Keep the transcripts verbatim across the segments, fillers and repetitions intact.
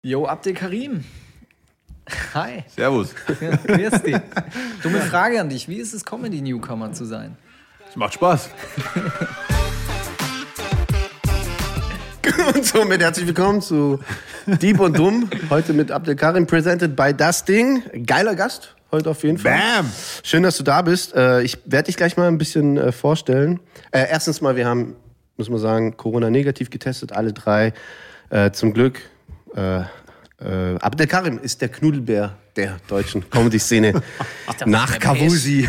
Jo, Abdel Karim. Hi. Servus. Ja, grüß dich. Dumme Frage an dich. Wie ist es, Comedy-Newcomer zu sein? Es macht Spaß. Und somit herzlich willkommen zu Dieb und Dumm. Heute mit Abdel Karim, presented by Das Ding. Geiler Gast heute auf jeden Fall. Bam! Schön, dass du da bist. Ich werde dich gleich mal ein bisschen vorstellen. Erstens mal, wir haben, muss man sagen, Corona negativ getestet, alle drei. Zum Glück. Äh, Abdel Karim ist der Knuddelbär der deutschen Comedy-Szene. Nach Kavusi.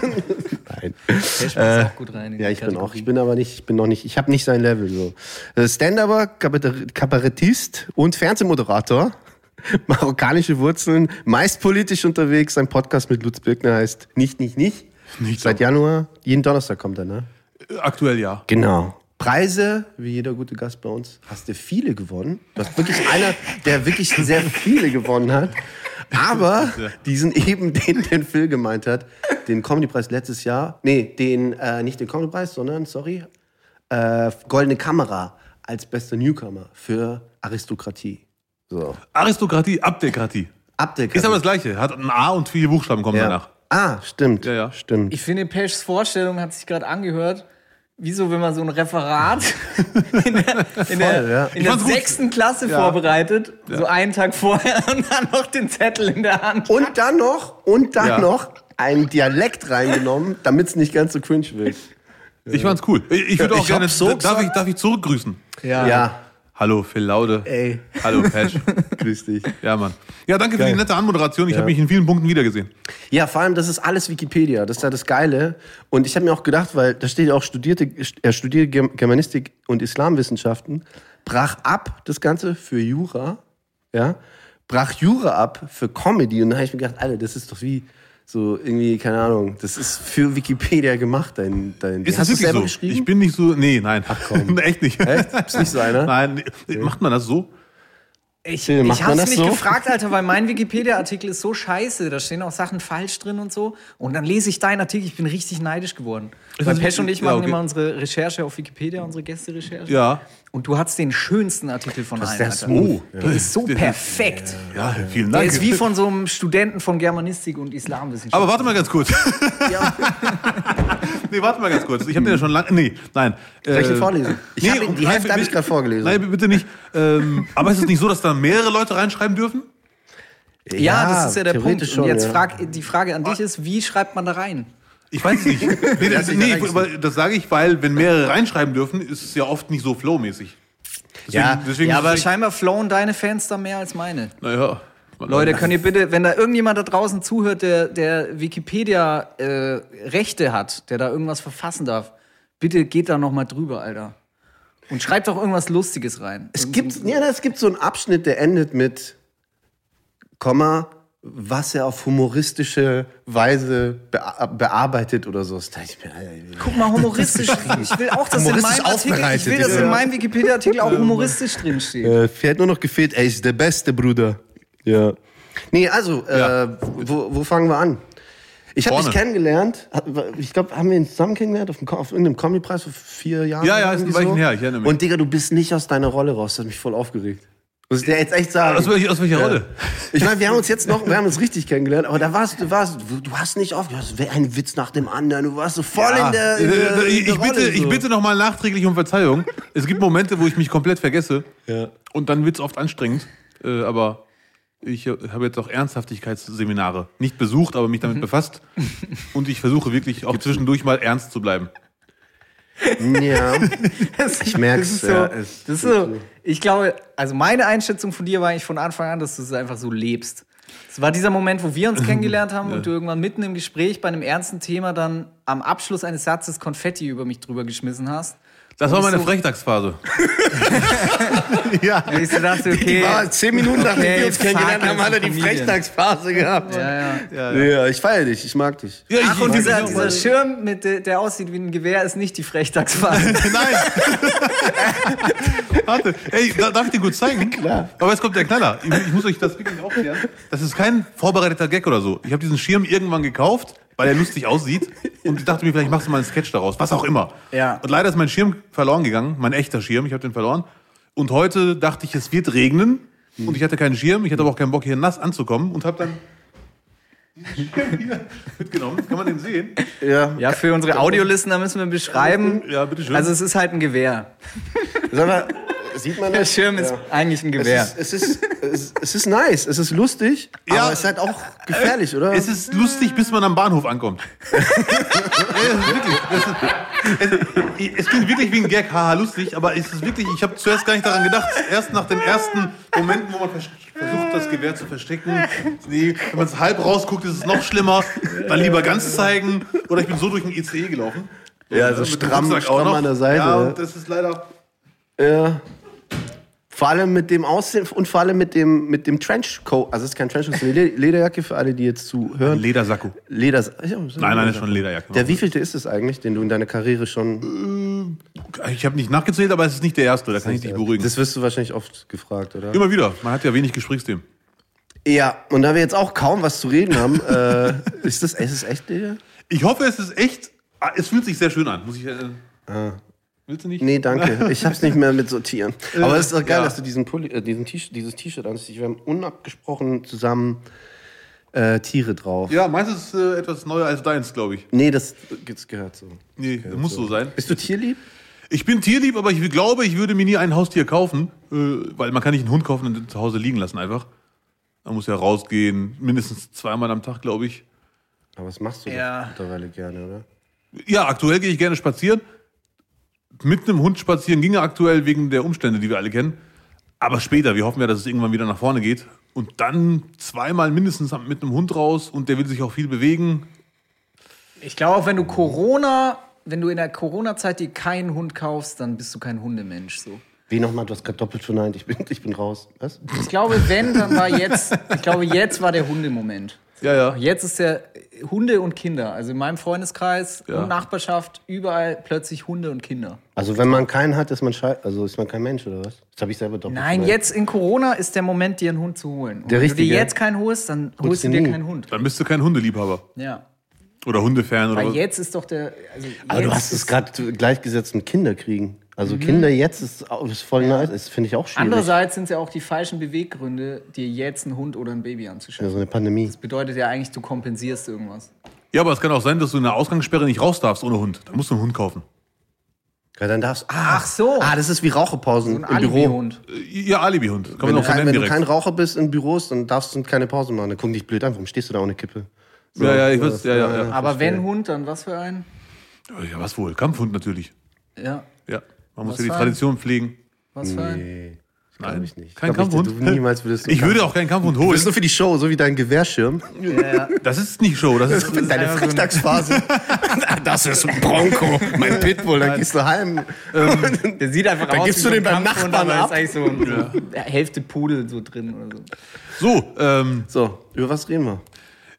Nein. Der schmeckt äh, auch gut rein. In ja, ich bin auch. Ich bin aber nicht, ich bin noch nicht, ich habe nicht sein Level. So. Stand-Upper, Kabarettist und Fernsehmoderator. Marokkanische Wurzeln, meist politisch unterwegs. Sein Podcast mit Lutz Birkner heißt Nicht, Nicht, Nicht. Nicht Seit Januar. Jeden Donnerstag kommt er, ne? Aktuell ja. Genau. Preise, wie jeder gute Gast bei uns, hast du viele gewonnen. Du bist wirklich einer, der wirklich sehr viele gewonnen hat. Aber diesen eben, den, den Phil gemeint hat, den Comedypreis letztes Jahr, nee, den, äh, nicht den Comedypreis, sondern, sorry, äh, Goldene Kamera als bester Newcomer für Aristokratie. So. Aristokratie, Abdelkratie. Abdelkratie. Ist aber das Gleiche. Hat ein A und viele Buchstaben kommen ja. danach. Ah, stimmt. Ja, ja. Stimmt. Ich finde, Peschs Vorstellung hat sich gerade angehört. Wieso, wenn man so ein Referat in der, in der, Voll, ja. in der sechsten Klasse ja. vorbereitet, ja. so einen Tag vorher und dann noch den Zettel in der Hand. Und dann noch, und dann ja. noch einen Dialekt reingenommen, damit es nicht ganz so cringe wird. Ich fand's cool. Ich würde auch ich gerne, so darf ich, darf ich zurückgrüßen? Ja. ja. Hallo Phil Laude. Ey. Hallo Pesch. Grüß dich. Ja, Mann. Ja, danke Geil. für die nette Anmoderation. Ich ja. habe mich in vielen Punkten wiedergesehen. Ja, vor allem, das ist alles Wikipedia. Das ist ja das Geile. Und ich habe mir auch gedacht, weil da steht ja auch studierte, er studierte Germanistik und Islamwissenschaften, brach ab das Ganze für Jura, ja, brach Jura ab für Comedy. Und da habe ich mir gedacht, Alter, das ist doch wie so irgendwie, keine Ahnung, das ist für Wikipedia gemacht, dein, dein Ist das wirklich so? Geschrieben? Ich bin nicht so, nee, nein. Ach komm. Echt nicht. Echt? Bist nicht so einer? Nein, nee. Macht man das so? Ich, Macht ich hab's das mich so? gefragt, Alter, weil mein Wikipedia-Artikel ist so scheiße. Da stehen auch Sachen falsch drin und so. Und dann lese ich deinen Artikel, ich bin richtig neidisch geworden. Weil Pesch und ich machen ja, okay. immer unsere Recherche auf Wikipedia, unsere Gäste-Recherche. Ja. Und du hattest den schönsten Artikel von allen. Der Alter. so. Der ja. ist so perfekt. Ja, ja, vielen Dank. Der ist wie von so einem Studenten von Germanistik und Islamwissenschaft. Aber warte mal ganz kurz. Ja. nee, warte mal ganz kurz. Ich habe den ja schon lange. Nee, nein. Soll ich den vorlesen? Ich nee, hab ihn, die nein, Hälfte habe ich gerade vorgelesen. Nein, bitte nicht. Ähm, aber ist es nicht so, dass da mehrere Leute reinschreiben dürfen? Ja, ja das ist ja der Punkt. Schon, und jetzt ja. frag, die Frage an dich ist, wie schreibt man da rein? Ich weiß es nicht. Nee, das, nee, weil, das sage ich, weil wenn mehrere reinschreiben dürfen, ist es ja oft nicht so flowmäßig. Deswegen, ja, deswegen ja, aber ich, scheinbar flowen deine Fans da mehr als meine. Naja. Leute, könnt ihr bitte, wenn da irgendjemand da draußen zuhört, der, der Wikipedia äh, Rechte hat, der da irgendwas verfassen darf, bitte geht da noch mal drüber, Alter. Und schreibt doch irgendwas Lustiges rein. Es gibt, ja, es gibt so einen Abschnitt, der endet mit Komma, was er auf humoristische Weise bea- bearbeitet oder so. Guck mal, humoristisch. Ich will auch, dass in meinem Artikel, ich will, dass in meinem Wikipedia-Artikel auch humoristisch drinsteht. Äh, fährt nur noch gefehlt, er ist der beste Bruder. Ja. Nee, also, Ja. äh, wo, wo fangen wir an? Ich habe dich kennengelernt, ich glaube, haben wir ihn zusammen kennengelernt auf, dem, auf irgendeinem Comedy-Preis vor vier Jahren? Ja, ja, ist ein Weilchen so. her, ich erinnere mich. Und Digga, du bist nicht aus deiner Rolle raus, das hat mich voll aufgeregt. Muss ich dir jetzt echt sagen. Aus welcher, aus welcher Ja. Rolle? Ich meine, wir haben uns jetzt noch, wir haben uns richtig kennengelernt, aber da warst du, warst, du hast nicht aufgehört, ein Witz nach dem anderen, du warst so voll Ja. in der, in der, in ich, der ich, bitte, Rolle, so. ich bitte nochmal nachträglich um Verzeihung. Es gibt Momente, wo ich mich komplett vergesse. Ja. Und dann wird es oft anstrengend. Äh, aber ich habe jetzt auch Ernsthaftigkeitsseminare. Nicht besucht, aber mich damit befasst. Und ich versuche wirklich auch zwischendurch mal ernst zu bleiben. Ja, ich merk's. Das ist so, ja, das ist so, ich glaube, also meine Einschätzung von dir war eigentlich von Anfang an, dass du es einfach so lebst. Es war dieser Moment, wo wir uns kennengelernt haben und du irgendwann mitten im Gespräch bei einem ernsten Thema dann am Abschluss eines Satzes Konfetti über mich drüber geschmissen hast. Das war meine so Frechdachsphase. ja. Und ich so dachte, okay. Die war zehn Minuten nachdem Okay, wir uns kennengelernt fuck, haben, hat er die Comedian. Frechdachsphase gehabt. Ja, ja. Ja, Ja, ja. ich feiere dich, ich mag dich. Ja, ich, Ach, und ich, dieser, ich, dieser Schirm, mit der, der aussieht wie ein Gewehr, ist nicht die Frechdachsphase. Nein. Warte, ey, darf ich dir kurz zeigen? Klar. Aber jetzt kommt der Knaller. Ich, ich muss euch das wirklich aufklären. Das ist kein vorbereiteter Gag oder so. Ich habe diesen Schirm irgendwann gekauft, weil er lustig aussieht. Und ich dachte mir, vielleicht machst du mal einen Sketch daraus. Was auch immer. Ja. Und leider ist mein Schirm verloren gegangen. Mein echter Schirm. Ich habe den verloren. Und heute dachte ich, es wird regnen. und ich hatte keinen Schirm, ich hatte aber auch keinen Bock, hier nass anzukommen und habe dann diesen Schirm hier mitgenommen. Kann man den sehen? Ja. Ja, für unsere Audiolistener müssen wir beschreiben. Ja, bitteschön. Also es ist halt ein Gewehr. Sag mal, sieht man Der das? Schirm ist eigentlich ein Gewehr. Es ist, es, ist, es, ist, es ist nice, es ist lustig, Ja. aber es ist halt auch gefährlich, oder? Es ist lustig, bis man am Bahnhof ankommt. ja, das ist wirklich, das ist, es, es klingt wirklich wie ein Gag, haha, lustig, aber es ist wirklich, ich habe zuerst gar nicht daran gedacht, erst nach den ersten Momenten, wo man vers- versucht, das Gewehr zu verstecken, nee, wenn man es halb rausguckt, ist es noch schlimmer, dann lieber ganz zeigen, oder ich bin so durch den I C E gelaufen. Ja, so Mit dem stramm- Rucksack auch stramm noch. an der Seite, Ja, ne? und das ist leider... Ja. Vor allem mit dem Aussehen und vor allem mit dem, mit dem Trenchcoat. Also es ist kein Trenchcoat, es ist eine Lederjacke für alle, die jetzt zuhören. Ledersacko. Leder. Ja, Nein, nein, das ist schon eine Lederjacke. Der wievielte ist es eigentlich, den du in deiner Karriere schon... Ich habe nicht nachgezählt, aber es ist nicht der erste, da kann ich dich beruhigen. Das wirst du wahrscheinlich oft gefragt, oder? Immer wieder, man hat ja wenig Gesprächsthemen. Ja, und da wir jetzt auch kaum was zu reden haben, äh, ist das ist es echt Leder? Ich hoffe, es ist echt. Ah, es fühlt sich sehr schön an. Muss ich. Äh, Ah. Willst du nicht? Nee, danke. Ich hab's nicht mehr mit sortieren. Aber es ist doch geil, ja. dass du diesen Pulli, äh, diesen T-Shirt, dieses T-Shirt anziehst. Wir haben unabgesprochen zusammen äh, Tiere drauf. Ja, meins ist äh, etwas neuer als deins, glaube ich. Nee, das, das gehört so. Nee, das muss so sein. Bist du tierlieb? Ich bin tierlieb, aber ich glaube, ich würde mir nie ein Haustier kaufen, äh, weil man kann nicht einen Hund kaufen und den zu Hause liegen lassen einfach. Man muss ja rausgehen, mindestens zweimal am Tag, glaube ich. Aber was machst du Ja. doch mittlerweile gerne, oder? Ja, aktuell gehe ich gerne spazieren. Mit einem Hund spazieren ginge aktuell wegen der Umstände, die wir alle kennen. Aber später, wir hoffen ja, dass es irgendwann wieder nach vorne geht. Und dann zweimal mindestens mit einem Hund raus und der will sich auch viel bewegen. Ich glaube, auch wenn du Corona, wenn du in der Corona-Zeit dir keinen Hund kaufst, dann bist du kein Hundemensch. So. Wie nochmal? Du hast gerade doppelt verneint. Ich bin, ich bin raus. Was? Ich glaube, wenn, dann war jetzt, ich glaube, jetzt war der Hundemoment. Ja, ja. Jetzt ist der Hunde und Kinder. Also in meinem Freundeskreis Ja. und Nachbarschaft überall plötzlich Hunde und Kinder. Also wenn man keinen hat, ist man schei also ist man kein Mensch, oder was? Das habe ich selber doppelt Nein, verneint. jetzt in Corona ist der Moment, dir einen Hund zu holen. Und Der wenn du dir richtige? jetzt keinen holst, dann holst du du dir nie. keinen Hund. Dann bist du kein Hundeliebhaber. Ja. Oder Hundefan oder Weil was. jetzt ist doch der. Also Aber du jetzt hast es ist- gerade gleichgesetzt mit Kinder kriegen. Also Kinder jetzt ist, auch- ist voll nice. Das finde ich auch schwierig. Andererseits sind es ja auch die falschen Beweggründe, dir jetzt einen Hund oder ein Baby Ja, anzuschaffen. so eine Pandemie. Das bedeutet ja eigentlich, du kompensierst irgendwas. Ja, aber es kann auch sein, dass du in der Ausgangssperre nicht raus darfst ohne Hund. Dann musst du einen Hund kaufen. Ja, dann darfst Ach so. Ah, das ist wie Raucherpausen So ein im Büro. Alibi-Hund. Äh, Ja, Alibi-Hund. Kann Wenn, man du auch so kein, nennen wenn du direkt. kein Raucher bist in Büros, dann darfst du keine Pause machen. Dann gucken dich blöd an. Warum stehst du da ohne Kippe? So, Ja, ja, ich so, weiß, ja, ja, ja. Aber wenn Hund, dann was für ein? Ja, was wohl? Kampfhund natürlich. Ja. Ja, man muss Was ja die für ein- Tradition pflegen. Was für ein? Nee, Nein, glaube ich nicht. kein Glaub ich, Kampfhund? Du niemals würdest du Ich würde auch keinen Kampfhund Du holen. bist nur für die Show, so wie dein Gewehrschirm. Ja. Das ist nicht Show, das ist... Deine einfach so ein- Freitagsphase. Das ist ein Bronco, mein Pitbull. Dann gehst du heim. Der sieht einfach Dann aus gibst wie du den so ein beim Kampfhund, Nachbarn aber ab. ist eigentlich so ein so Hälfte Pudel so drin oder so. So, ähm, So, über was reden wir?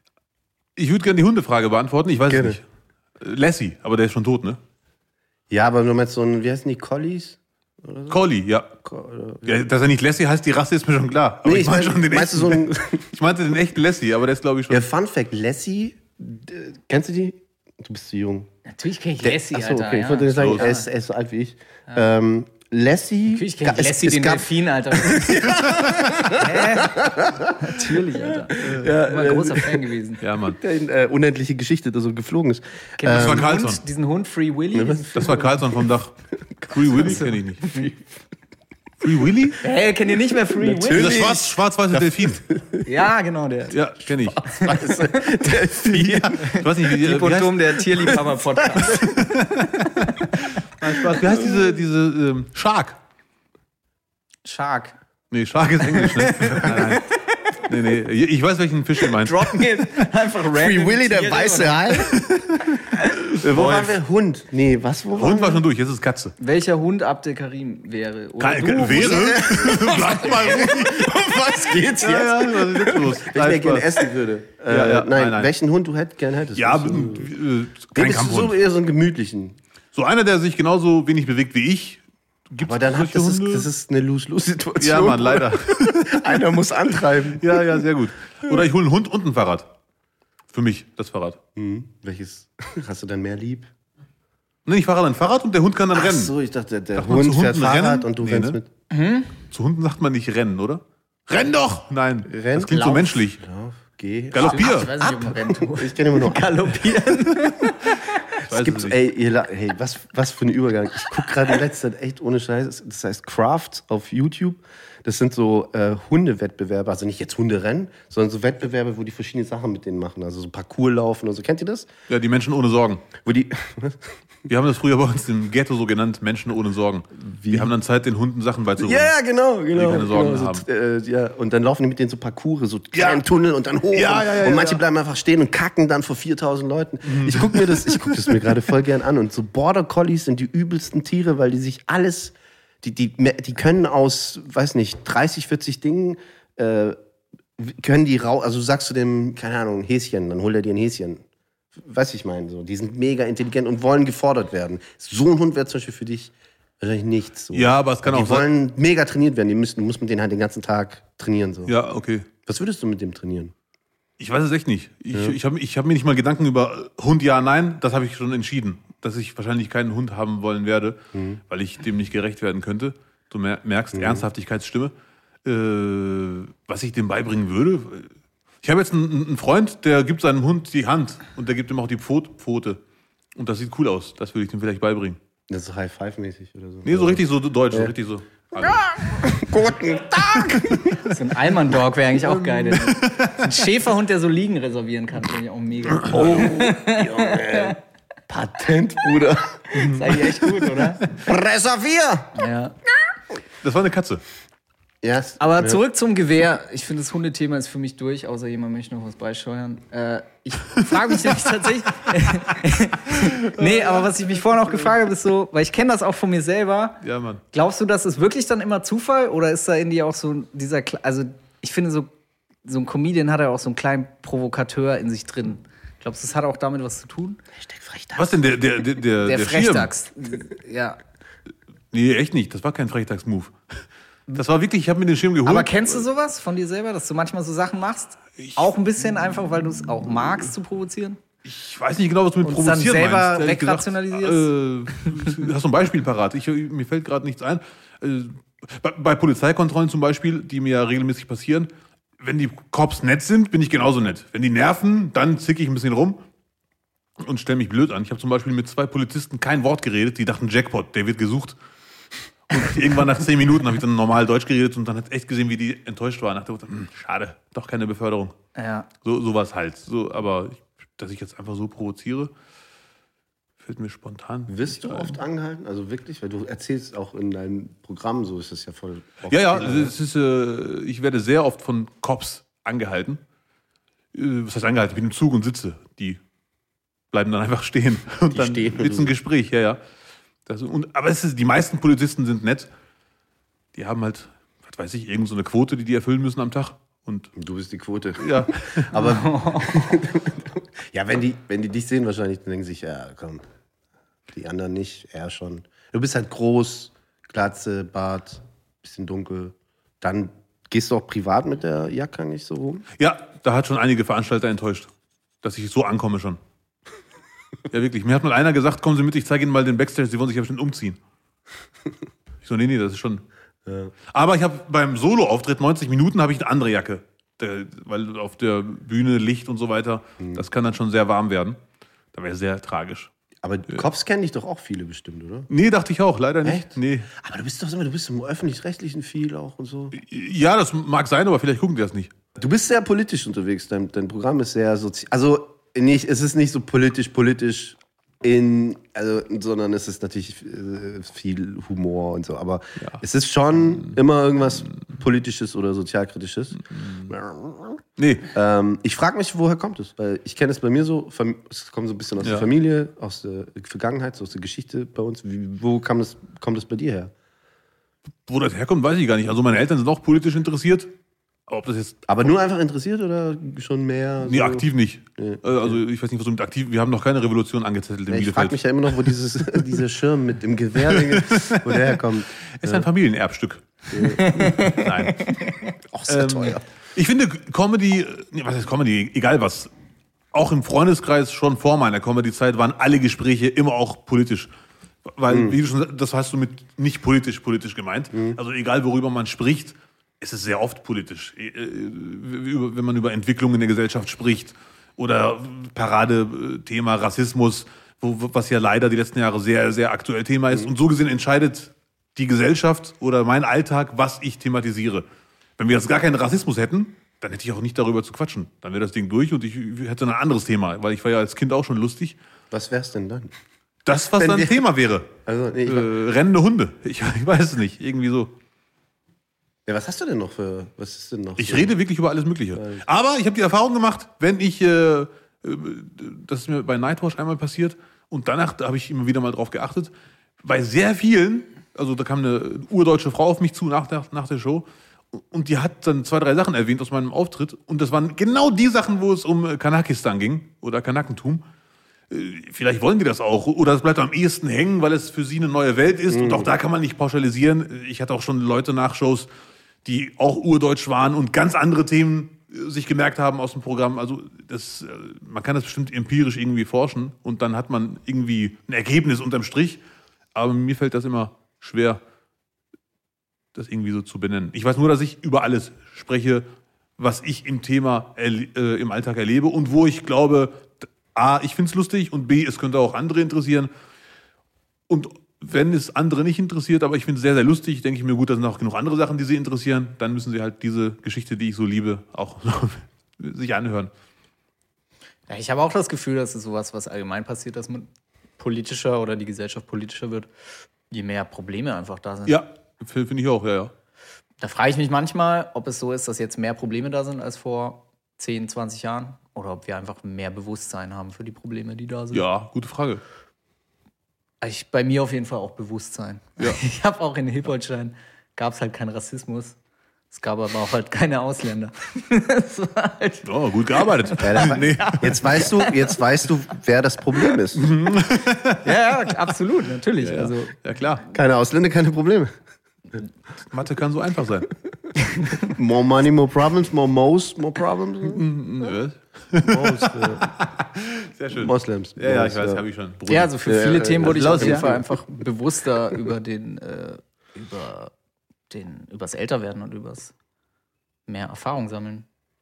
ich würde gerne die Hundefrage beantworten. Ich weiß Gerne. es nicht. Äh, Lassie, aber der ist schon tot, ne? Ja, aber nur mit so ein, wie heißen die, Collies? Collie, ja. ja. Dass er nicht Lassie heißt, die Rasse ist mir schon klar. Aber Nee, ich, ich meine mein, schon den meinst du echten. so ein... Ich meinte den echten Lassie, aber der ist, glaube ich, schon... Ja, Fun Fact, Lassie, d- kennst du die? Du bist zu jung. Natürlich kenn ich Lassie, Achso, Alter. okay, ich ja. wollte dir sagen, Los. er ist, er ist so alt wie ich. Ähm, Lassie... Natürlich kenn ich es- Lassie, es den gab- Delfin, Alter. Hä? Natürlich, Alter. Ja, ich bin ein großer Fan gewesen. Ja, Mann. Der in, äh, unendliche Geschichte, der so geflogen ist. Kennt ihr Das war diesen Carlson. Hund, diesen Hund Free Willy? Diesen Film? Das war Carlson vom Dach. Free Willy kenne ich nicht. Free Willy? Hey, kennt ihr nicht mehr Free Dieser Willy? schwarz, schwarz-weiße Delfin. Ja, genau, der. Ja, kenne ich. Delfin. Ich weiß nicht, wie, wie, Lieb und heißt, Dumm, der Tierliebhaber-Podcast. Nein, Spaß. Wie heißt diese, diese ähm, Shark? Shark. Nee, Shark ist Englisch, ne? Nein, nein. Nee, nee. Ich weiß, welchen Fisch ihr meint. Droppen jetzt einfach random. Free Willy, der Tiere weiße oder- Hai. Wo waren wir? Hund. Nee, was? Wo waren Hund war wir? schon durch, jetzt ist Katze. Welcher Hund Abdel Karim wäre? Oder Ke- du, ke- wäre? Bleib mal ruhig. Was geht's jetzt? Ja, ja, was ist jetzt los? Wenn ich mir Nein, gerne Spaß. essen würde. Äh, Ja, ja, nein, nein, nein. welchen Hund du hätt, gerne hättest. Ja, Bist äh, du- kein Nee, bist du so Kampfhund. eher so einen gemütlichen. So einer, der sich genauso wenig bewegt wie ich. Gibt's Aber dann hat, solche das, ist, Hunde? das ist eine Lose-Lose-Situation. Ja, Mann, leider. Einer muss antreiben. Ja, ja, sehr gut. Oder ich hole einen Hund und ein Fahrrad. Für mich, das Fahrrad. Welches hast du dann mehr lieb? Nee, ich fahre dann Fahrrad und der Hund kann dann Ach rennen. so, ich dachte, der Sagt man Hund zu fährt Hunden Fahrrad rennen? und du Nee, rennst ne? mit. Zu Hunden sagt man nicht rennen, oder? Renn doch! Nein, Renn, das klingt so lauf. menschlich. Ja, geh. Galoppier! Ich weiß nicht, ob man rennt. Ich kenne immer nur Galoppieren. Es gibt, ey, ihr, la- hey, was, was für ein Übergang. Ich gucke gerade in letzter Zeit echt ohne Scheiß. Das heißt Craft auf YouTube. Das sind so äh, Hundewettbewerbe, also nicht jetzt Hunderennen, sondern so Wettbewerbe, wo die verschiedene Sachen mit denen machen. Also so Parcours laufen und so. Kennt ihr das? Ja, die Menschen ohne Sorgen. Wo die. Wir haben das früher bei uns im Ghetto so genannt, Menschen ohne Sorgen. Wie? Wir haben dann Zeit, den Hunden Sachen beizubringen. Ja, genau, genau. keine Sorgen genau, haben. so, äh, ja. Und dann laufen die mit denen so Parcours, so Ja. kleinen Tunnel und dann hoch. Ja, und, ja, ja, und ja, manche ja. bleiben einfach stehen und kacken dann vor viertausend Leuten. Ich gucke mir das, ich guck das mir gerade voll gern an. Und so Border Collies sind die übelsten Tiere, weil die sich alles, die, die, die können aus, weiß nicht, dreißig, vierzig Dingen, äh, können die rau, also du sagst du dem, keine Ahnung, ein Häschen, dann holt er dir ein Häschen. Weißt du, ich meine, so. Die sind mega intelligent und wollen gefordert werden. So ein Hund wäre zum Beispiel für dich wahrscheinlich nichts. So. Ja, aber es kann die auch sein. wollen mega trainiert werden. Die müssen, du musst mit denen halt den ganzen Tag trainieren. So. Ja, okay. Was würdest du mit dem trainieren? Ich weiß es echt nicht. Ich, ich habe ich hab mir nicht mal Gedanken über Hund ja, nein, das habe ich schon entschieden. Dass ich wahrscheinlich keinen Hund haben wollen werde, Mhm. weil ich dem nicht gerecht werden könnte. Du mer- merkst, Ernsthaftigkeitsstimme. Äh, was ich dem beibringen würde. Ich habe jetzt einen, einen Freund, der gibt seinem Hund die Hand und der gibt ihm auch die Pfot- Pfote. Und das sieht cool aus. Das würde ich dem vielleicht beibringen. Das ist so High-Five-mäßig oder so. Nee, so richtig so deutsch, so richtig so. Hallo. Guten Tag! So ein Alman-Dog wäre eigentlich auch geil. So ein Schäferhund, der so Liegen reservieren kann, finde ich auch mega. Oh, Junge. Patent, Bruder. Das ist eigentlich echt gut, oder? Reservier! Ja. Das war eine Katze. Yes. Aber ja. zurück zum Gewehr. Ich finde, das Hundethema ist für mich durch, außer jemand möchte noch was beisteuern. Äh, ich frage mich nämlich tatsächlich. Nee, aber was ich mich vorhin auch gefragt habe, ist so, weil ich kenne das auch von mir selber. Ja, Mann. Glaubst du, das ist wirklich dann immer Zufall oder ist da in dir auch so dieser, Kle- also ich finde so, so ein Comedian hat ja auch so einen kleinen Provokateur in sich drin. Glaubst du, das hat auch damit was zu tun? Hashtag Frechdachs. Was denn, der, der, der, der, Der der Schirm? Frechdachs. Ja. Nee, echt nicht. Das war kein Frechdachs-Move. Das war wirklich, ich habe mir den Schirm geholt. Aber kennst du sowas von dir selber, dass du manchmal so Sachen machst? Auch ein bisschen einfach, weil du es auch magst zu provozieren? Ich weiß nicht genau, was du mit Und es dann provozieren selber meinst. ehrlich wegrationalisierst? Gesagt, äh, hast du ein Beispiel parat? Ich, mir fällt gerade nichts ein. Äh, bei, bei Polizeikontrollen zum Beispiel, die mir ja regelmäßig passieren, wenn die Cops nett sind, bin ich genauso nett. Wenn die nerven, dann zicke ich ein bisschen rum und stelle mich blöd an. Ich habe zum Beispiel mit zwei Polizisten kein Wort geredet, die dachten Jackpot, der wird gesucht. Und irgendwann nach zehn Minuten habe ich dann normal Deutsch geredet und dann hat echt gesehen, wie die enttäuscht waren. Nach der Motto, hm, schade, doch keine Beförderung. Ja. So, sowas halt. So, aber ich, dass ich jetzt einfach so provoziere, fällt mir spontan. Wirst du oft angehalten? Also wirklich? Weil du erzählst auch in deinem Programm, so ist das ja voll. oft. Ja, ja, es ist, äh, ich werde sehr oft von Cops angehalten. Äh, was heißt angehalten? Ich bin im Zug und sitze. Die bleiben dann einfach stehen. Und Die dann stehen. wird es ein Gespräch, ja, ja. Das, und, aber es ist, die meisten Polizisten sind nett. Die haben halt, was weiß ich, irgend so eine Quote, die die erfüllen müssen am Tag. Und Du bist die Quote. ja, Aber ja, wenn die, wenn die dich sehen, wahrscheinlich, dann denken sie sich, ja, komm, die anderen nicht, er schon. Du bist halt groß, Glatze, Bart, bisschen dunkel. Dann gehst du auch privat mit der Jacke nicht so rum? ja, da hat schon einige Veranstalter enttäuscht, dass ich so ankomme schon. Ja, wirklich. Mir hat mal einer gesagt, kommen Sie mit, ich zeige Ihnen mal den Backstage, Sie wollen sich ja bestimmt umziehen. Ich so, nee, nee, das ist schon... Ja. Aber ich habe beim Solo-Auftritt neunzig Minuten habe ich eine andere Jacke. Der, weil auf der Bühne Licht und so weiter, das kann dann schon sehr warm werden. Da wäre sehr tragisch. Aber Cops kennen dich doch auch viele bestimmt, oder? Nee, dachte ich auch, leider nicht. Echt? Nee. Aber du bist doch immer, du bist im Öffentlich-Rechtlichen viel auch und so. Ja, das mag sein, aber vielleicht gucken die das nicht. Du bist sehr politisch unterwegs. Dein, dein Programm ist sehr sozial. Also nicht, es ist nicht so politisch, politisch in, also, sondern es ist natürlich äh, viel Humor und so. Aber Ja. es ist schon immer irgendwas Politisches oder Sozialkritisches. Nee. Ähm, ich frage mich, woher kommt es? Weil ich kenne es bei mir so, Fam- es kommt so ein bisschen aus Ja. der Familie, aus der Vergangenheit, so aus der Geschichte bei uns. Wie, wo kam das, kommt das bei dir her? Wo das herkommt, weiß ich gar nicht. Also meine Eltern sind auch politisch interessiert. Aber ob das jetzt... Aber nur einfach interessiert oder schon mehr? Nee, so? aktiv nicht. Nee. Äh, Also ich weiß nicht, was du mit aktiv... Wir haben noch keine Revolution angezettelt in Ja, ich frage Bielefeld. mich ja immer noch, wo dieses, dieser Schirm mit dem Gewehr, wo der herkommt. Es ist ein Familienerbstück. Nein. Auch sehr Ähm, teuer. Ich finde Comedy, nee, was heißt Comedy, egal was, auch im Freundeskreis schon vor meiner Comedy-Zeit waren alle Gespräche immer auch politisch. Weil, wie du schon sagst, das hast du mit nicht politisch, politisch gemeint. Also egal, worüber man spricht, es ist sehr oft politisch. Wenn man über Entwicklung in der Gesellschaft spricht oder Paradethema Rassismus, wo, was ja leider die letzten Jahre sehr, sehr aktuell Thema ist. Mhm. Und so gesehen entscheidet die Gesellschaft oder mein Alltag, was ich thematisiere. Wenn wir jetzt gar keinen Rassismus hätten, dann hätte ich auch nicht darüber zu quatschen. Dann wäre das Ding durch und ich hätte ein anderes Thema, weil ich war ja als Kind auch schon lustig. Was wär's denn dann? Das, was Wenn dann wir, Thema wäre. Also, nee, äh, rennende Hunde. Ich, ich weiß es nicht. Irgendwie so. Ja, was hast du denn noch für... Was ist denn noch ich so? rede wirklich über alles Mögliche. Aber ich habe die Erfahrung gemacht, wenn ich... Äh, das ist mir bei Nightwatch einmal passiert und danach da habe ich immer wieder mal drauf geachtet. Bei sehr vielen, also da kam eine urdeutsche Frau auf mich zu nach der, nach der Show und die hat dann zwei, drei Sachen erwähnt aus meinem Auftritt und das waren genau die Sachen, wo es um Kanakistan ging oder Kanakentum. Vielleicht wollen die das auch oder es bleibt am ehesten hängen, weil es für sie eine neue Welt ist. Mhm. Und auch da kann man nicht pauschalisieren. Ich hatte auch schon Leute nach Shows, die auch urdeutsch waren und ganz andere Themen sich gemerkt haben aus dem Programm. Also das, man kann das bestimmt empirisch irgendwie forschen und dann hat man irgendwie ein Ergebnis unterm Strich. Aber mir fällt das immer schwer, das irgendwie so zu benennen. Ich weiß nur, dass ich über alles spreche, was ich im Thema erle- äh, im Alltag erlebe und wo ich glaube, A, ich finde es lustig und B, es könnte auch andere interessieren. Und wenn es andere nicht interessiert, aber ich finde es sehr, sehr lustig, denke ich mir, gut, da sind auch genug andere Sachen, die sie interessieren, dann müssen sie halt diese Geschichte, die ich so liebe, auch sich anhören. Ja, ich habe auch das Gefühl, dass es sowas, was allgemein passiert, dass man politischer oder die Gesellschaft politischer wird, je mehr Probleme einfach da sind. Ja, finde ich auch, ja, ja. Da frage ich mich manchmal, ob es so ist, dass jetzt mehr Probleme da sind als vor zehn, zwanzig Jahren oder ob wir einfach mehr Bewusstsein haben für die Probleme, die da sind. Ja, gute Frage. Ich, bei mir auf jeden Fall auch Bewusstsein. Ja. Ich habe auch in Hippolstein, gab es halt keinen Rassismus. Es gab aber auch halt keine Ausländer. Das war halt oh, gut gearbeitet. Ja, nee. Jetzt weißt du, jetzt weißt du, wer das Problem ist. Ja, ja, absolut, natürlich. Ja, also, ja, klar. Keine Ausländer, keine Probleme. Mathe kann so einfach sein. More money, more problems, more Mos, more problems. Nö. Most, äh, Sehr schön. Moslems. Ja, ja, ich weiß, habe ich schon. Bruder. Ja, also für Ja, viele ja, Themen ja, wurde ich ja. auf jeden Ja. Fall einfach bewusster über den, äh, über den, übers Älterwerden und übers mehr Erfahrung sammeln.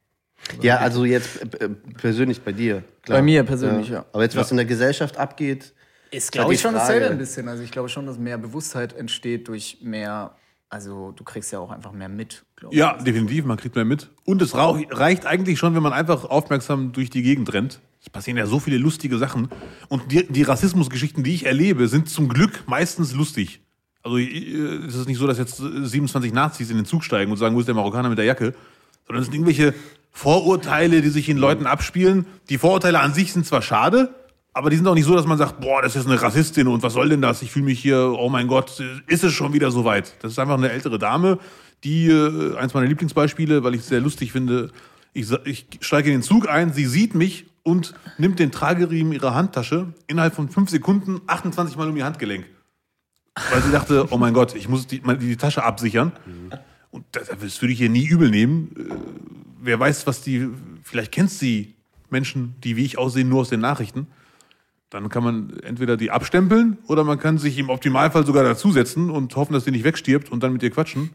Ja, also jetzt äh, persönlich bei dir. Klar. Bei mir persönlich, ja. Aber jetzt, was Ja. in der Gesellschaft abgeht, Ist, Ja, glaube die ich, schon Frage- dasselbe ein bisschen. Also ich glaube schon, dass mehr Bewusstheit entsteht durch mehr, also du kriegst ja auch einfach mehr mit, glaube ich. Ja, definitiv, man kriegt mehr mit. Und es rau- reicht eigentlich schon, wenn man einfach aufmerksam durch die Gegend rennt. Es passieren ja so viele lustige Sachen. Und die, die Rassismusgeschichten, die ich erlebe, sind zum Glück meistens lustig. Also äh, es ist nicht so, dass jetzt siebenundzwanzig Nazis in den Zug steigen und sagen, wo ist der Marokkaner mit der Jacke? Sondern es sind irgendwelche Vorurteile, die sich in Leuten abspielen. Die Vorurteile an sich sind zwar schade, aber die sind auch nicht so, dass man sagt, boah, das ist eine Rassistin und was soll denn das? Ich fühle mich hier, oh mein Gott, ist es schon wieder soweit? Das ist einfach eine ältere Dame, die, äh, eins meiner Lieblingsbeispiele, weil ich es sehr lustig finde, ich, ich steige in den Zug ein, sie sieht mich und nimmt den Trageriemen ihrer Handtasche innerhalb von fünf Sekunden achtundzwanzig Mal um ihr Handgelenk. Weil sie dachte, oh mein Gott, ich muss die, die Tasche absichern. Und das, das würde ich ihr nie übel nehmen. Äh, wer weiß, was die, vielleicht kennt sie Menschen, die wie ich aussehen, nur aus den Nachrichten. Dann kann man entweder die abstempeln oder man kann sich im Optimalfall sogar dazusetzen und hoffen, dass die nicht wegstirbt und dann mit ihr quatschen.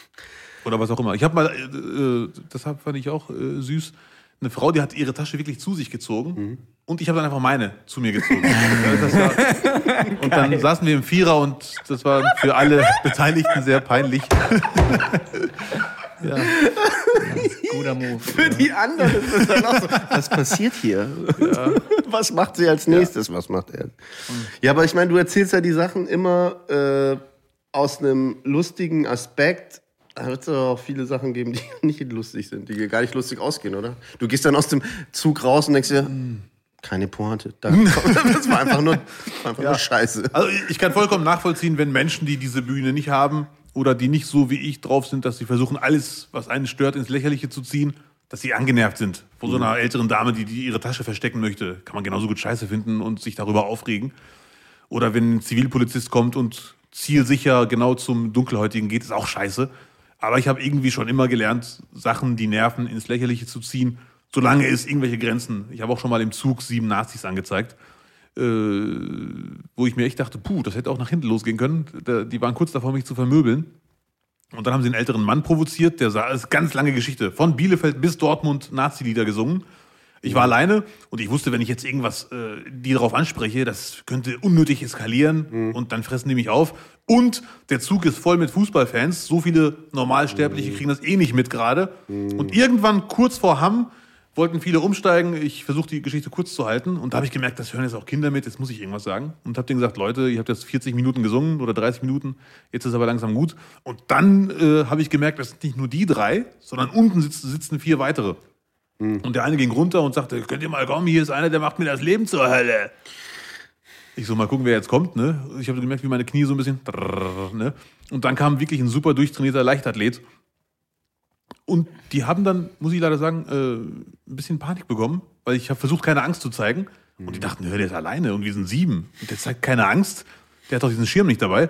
Oder was auch immer. Ich habe mal, äh, deshalb fand ich auch äh, süß, eine Frau, die hat ihre Tasche wirklich zu sich gezogen mhm. und ich habe dann einfach meine zu mir gezogen. Das war, und dann saßen wir im Vierer und das war für alle Beteiligten sehr peinlich. Ja. Guter Move. für die anderen ist es dann auch so. Was passiert hier? Ja. Was macht sie als nächstes? Was macht er? Ja, aber ich meine, du erzählst ja die Sachen immer äh, aus einem lustigen Aspekt. Da wird es aber auch viele Sachen geben, die nicht lustig sind, die gar nicht lustig ausgehen, oder? Du gehst dann aus dem Zug raus und denkst dir, keine Pointe. Das war einfach nur, einfach Ja. nur Scheiße. Also ich kann vollkommen nachvollziehen, wenn Menschen, die diese Bühne nicht haben oder die nicht so wie ich drauf sind, dass sie versuchen, alles, was einen stört, ins Lächerliche zu ziehen, dass sie angenervt sind von so einer älteren Dame, die, die ihre Tasche verstecken möchte. Kann man genauso gut Scheiße finden und sich darüber aufregen. Oder wenn ein Zivilpolizist kommt und zielsicher genau zum Dunkelhäutigen geht, ist auch scheiße. Aber ich habe irgendwie schon immer gelernt, Sachen, die nerven, ins Lächerliche zu ziehen, solange es irgendwelche Grenzen. Ich habe auch schon mal im Zug sieben Nazis angezeigt, äh, wo ich mir echt dachte, puh, das hätte auch nach hinten losgehen können. Da, die waren kurz davor, mich zu vermöbeln. Und dann haben sie einen älteren Mann provoziert, der sah, das ist eine ganz lange Geschichte, von Bielefeld bis Dortmund Nazi-Lieder gesungen. Ich war alleine und ich wusste, wenn ich jetzt irgendwas äh, die darauf anspreche, das könnte unnötig eskalieren mhm. und dann fressen die mich auf. Und der Zug ist voll mit Fußballfans. So viele Normalsterbliche mhm. kriegen das eh nicht mit gerade. Mhm. Und irgendwann kurz vor Hamm wollten viele umsteigen. Ich versuche die Geschichte kurz zu halten. Und da habe ich gemerkt, das hören jetzt auch Kinder mit. Jetzt muss ich irgendwas sagen. Und habe denen gesagt, Leute, ihr habt jetzt vierzig Minuten gesungen oder dreißig Minuten. Jetzt ist aber langsam gut. Und dann äh, habe ich gemerkt, das sind nicht nur die drei, sondern unten sitzen, sitzen vier weitere. Und der eine ging runter und sagte, könnt ihr mal kommen, hier ist einer, der macht mir das Leben zur Hölle. Ich so, mal gucken, wer jetzt kommt. Ne? Ich habe gemerkt, wie meine Knie so ein bisschen... Ne? Und dann kam wirklich ein super durchtrainierter Leichtathlet. Und die haben dann, muss ich leider sagen, äh, ein bisschen Panik bekommen, weil ich habe versucht, keine Angst zu zeigen. Und die dachten, der ist alleine und wir sind sieben. Und der zeigt keine Angst. Der hat doch diesen Schirm nicht dabei.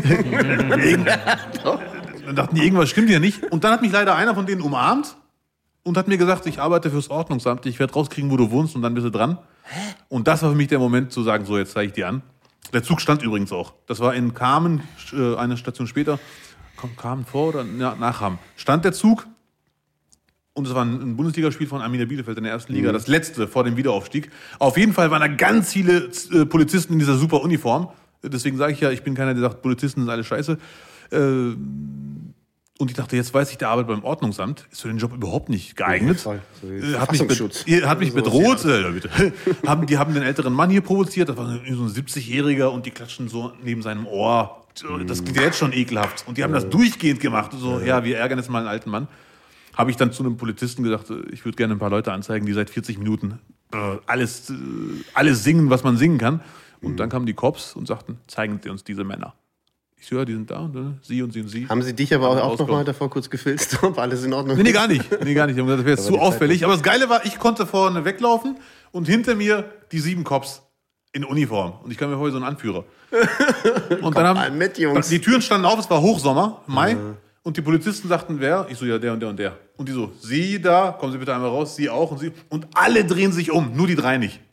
Dann dachten die, irgendwas stimmt hier nicht. Und dann hat mich leider einer von denen umarmt. Und hat mir gesagt, ich arbeite fürs Ordnungsamt, ich werde rauskriegen, wo du wohnst und dann bist du dran. Und das war für mich der Moment zu sagen, so, jetzt zeige ich dir an. Der Zug stand übrigens auch. Das war in Kamen, äh, eine Station später. Kommt Kamen vor oder ja, nach Hamm? Stand der Zug und es war ein, ein Bundesligaspiel von Arminia Bielefeld in der ersten Liga, mhm. das letzte vor dem Wiederaufstieg. Auf jeden Fall waren da ganz viele äh, Polizisten in dieser super Uniform. Deswegen sage ich ja, ich bin keiner, der sagt, Polizisten sind alle scheiße. Äh, Und ich dachte, jetzt weiß ich, der Arbeit beim Ordnungsamt ist für den Job überhaupt nicht geeignet. Ja, so äh, hat, mich be- hat mich bedroht. Ja. Äh, bitte. haben, die haben den älteren Mann hier provoziert. Das war so ein siebzigjähriger und die klatschen so neben seinem Ohr. Das klingt ja jetzt schon ekelhaft. Und die haben das durchgehend gemacht. So, ja, wir ärgern jetzt mal einen alten Mann. Habe ich dann zu einem Polizisten gesagt, ich würde gerne ein paar Leute anzeigen, die seit vierzig Minuten äh, alles, äh, alles singen, was man singen kann. Und mhm. dann kamen die Cops und sagten, zeigen Sie uns diese Männer. Ich so, ja, die sind da, ne? Sie und sie und sie. Haben sie dich aber auch, auch noch mal davor kurz gefilzt, ob alles in Ordnung ist? Nee, nee, gar nicht. Nee, gar nicht. Das wäre jetzt zu auffällig. Aber das Geile war, ich konnte vorne weglaufen und hinter mir die sieben Cops in Uniform. Und ich kam mir vor wie so ein Anführer. Und dann haben mit, Jungs. Die Türen standen auf, es war Hochsommer, Mai. Ja. Und die Polizisten sagten, wer? Ich so, ja, der und der und der. Und die so, Sie da, kommen Sie bitte einmal raus, Sie auch und Sie. Und alle drehen sich um, nur die drei nicht.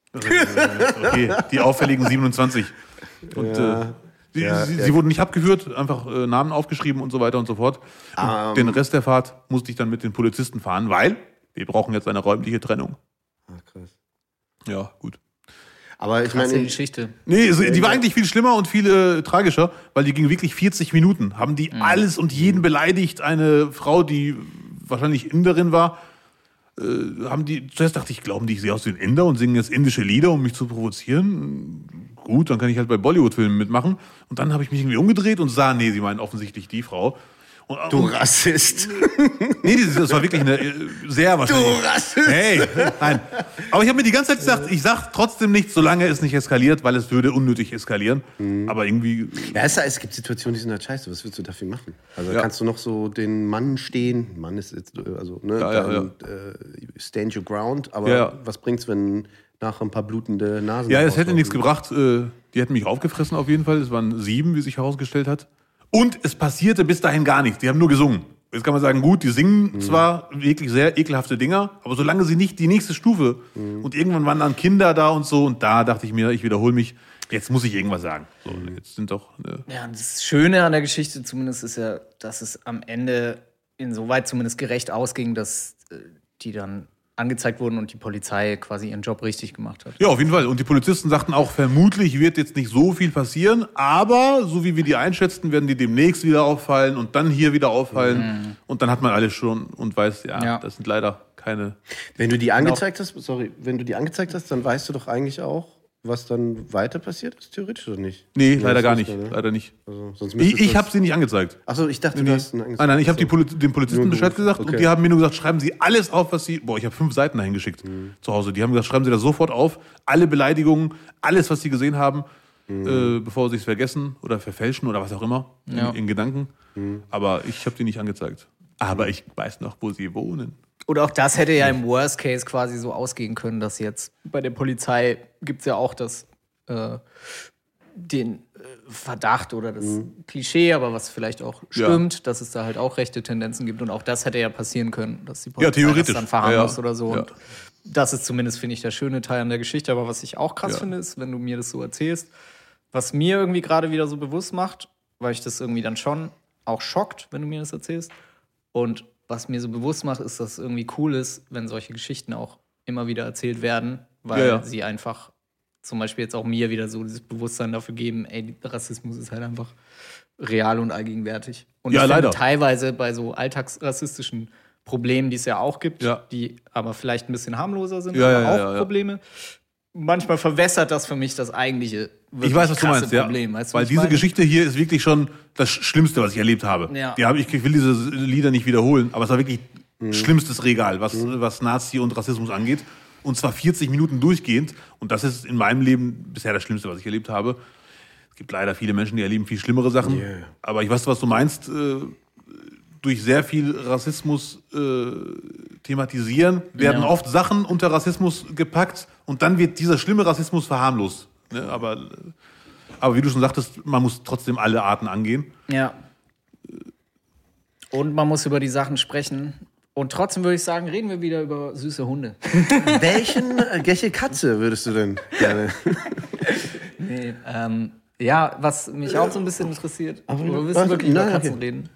Okay, die auffälligen siebenundzwanzig. Und ja. äh, Sie, ja, sie, ja. sie wurden nicht abgeführt, einfach äh, Namen aufgeschrieben und so weiter und so fort. Und um. den Rest der Fahrt musste ich dann mit den Polizisten fahren, weil wir brauchen jetzt eine räumliche Trennung. Ach, krass. Ja, gut. Aber ich meine, Geschichte. Nee, die war eigentlich viel schlimmer und viel äh, tragischer, weil die ging wirklich vierzig Minuten. Haben die mhm. alles und jeden beleidigt. Eine Frau, die wahrscheinlich Inderin war, äh, haben die, zuerst dachte ich, glauben die, ich sehe aus wie ein Inder und singen jetzt indische Lieder, um mich zu provozieren. Gut, dann kann ich halt bei Bollywood-Filmen mitmachen. Und dann habe ich mich irgendwie umgedreht und sah, nee, sie meinen offensichtlich die Frau. Und, du und, Rassist. Nee, das war wirklich eine sehr wahrscheinlich. Du Rassist. Hey, nein. Aber ich habe mir die ganze Zeit gesagt, ich sag trotzdem nichts, solange es nicht eskaliert, weil es würde unnötig eskalieren. Mhm. Aber irgendwie... Ja, es, es gibt Situationen, die sind halt scheiße. Was willst du dafür machen? Also ja. kannst du noch so den Mann stehen. Mann ist jetzt, also, ne, ja, ja, dann, ja. Äh, stand your ground. Aber ja. was bringt's, wenn nachher ein paar blutende Nasen... Ja, es hätte nichts gebracht. Die hätten mich aufgefressen auf jeden Fall. Es waren sieben, wie sich herausgestellt hat. Und es passierte bis dahin gar nichts. Die haben nur gesungen. Jetzt kann man sagen, gut, die singen mhm. zwar wirklich sehr ekelhafte Dinger, aber solange sie nicht die nächste Stufe mhm. und irgendwann waren dann Kinder da und so und da dachte ich mir, ich wiederhole mich, jetzt muss ich irgendwas sagen. So, jetzt sind doch... Ne. Ja, das Schöne an der Geschichte zumindest ist ja, dass es am Ende insoweit zumindest gerecht ausging, dass die dann angezeigt wurden und die Polizei quasi ihren Job richtig gemacht hat. Ja, auf jeden Fall. Und die Polizisten sagten auch, vermutlich wird jetzt nicht so viel passieren, aber so wie wir die einschätzten, werden die demnächst wieder auffallen und dann hier wieder auffallen. Mhm. Und dann hat man alles schon und weiß, ja, ja, das sind leider keine... Wenn du die angezeigt hast, sorry, wenn du die angezeigt hast, dann weißt du doch eigentlich auch, was dann weiter passiert ist, theoretisch oder nicht? Nee, ja, leider gar nicht. Mehr, ne? Leider nicht. Also, sonst ich ich habe sie nicht angezeigt. Achso, ich dachte, nee, du hast ihn angezeigt. Nein, nein, ich habe Poli- den Polizisten nur Bescheid gesagt okay. und die haben mir nur gesagt, schreiben Sie alles auf, was Sie... Boah, ich habe fünf Seiten dahin geschickt mhm. zu Hause. Die haben gesagt, schreiben Sie das sofort auf. Alle Beleidigungen, alles, was Sie gesehen haben, mhm. äh, bevor Sie es vergessen oder verfälschen oder was auch immer ja. in, in Gedanken. Mhm. Aber ich habe die nicht angezeigt. Aber ich weiß noch, wo Sie wohnen. Und auch das hätte ja im Worst Case quasi so ausgehen können, dass jetzt bei der Polizei gibt es ja auch das äh, den äh, Verdacht oder das mhm. Klischee, aber was vielleicht auch stimmt, ja. dass es da halt auch rechte Tendenzen gibt. Und auch das hätte ja passieren können, dass die Polizei ja, das dann verharmlost ja, ja. oder so. Ja. Und das ist zumindest, finde ich, der schöne Teil an der Geschichte. Aber was ich auch krass ja. finde, ist, wenn du mir das so erzählst, was mir irgendwie gerade wieder so bewusst macht, weil ich das irgendwie dann schon auch schockt, wenn du mir das erzählst. Und was mir so bewusst macht, ist, dass es irgendwie cool ist, wenn solche Geschichten auch immer wieder erzählt werden, weil Ja, ja. sie einfach zum Beispiel jetzt auch mir wieder so dieses Bewusstsein dafür geben, ey, Rassismus ist halt einfach real und allgegenwärtig. Und Ja, ich finde leider. teilweise bei so alltagsrassistischen Problemen, die es ja auch gibt, Ja. die aber vielleicht ein bisschen harmloser sind, Ja, aber ja, auch ja, ja. Probleme. Manchmal verwässert das für mich das eigentliche wirklich Ich weiß, was du krasse meinst, ja. Problem. Weißt du, Weil was ich diese meine? Geschichte hier ist wirklich schon das Schlimmste, was ich erlebt habe. Ja. Die hab ich, ich will diese Lieder nicht wiederholen, aber es war wirklich schlimmstes Regal, was, was Nazi und Rassismus angeht. Und zwar vierzig Minuten durchgehend. Und das ist in meinem Leben bisher das Schlimmste, was ich erlebt habe. Es gibt leider viele Menschen, die erleben viel schlimmere Sachen. Yeah. Aber ich weiß, was du meinst. Äh, durch sehr viel Rassismus äh, thematisieren, werden Ja. oft Sachen unter Rassismus gepackt und dann wird dieser schlimme Rassismus verharmlost. Ne? Aber, aber wie du schon sagtest, man muss trotzdem alle Arten angehen. Ja. Und man muss über die Sachen sprechen. Und trotzdem würde ich sagen, reden wir wieder über süße Hunde. Welchen, äh, welche Katze würdest du denn gerne? Nee, ähm, ja, was mich auch so ein bisschen interessiert. Aber- wir müssen warte, wirklich über nein, Katzen okay. reden.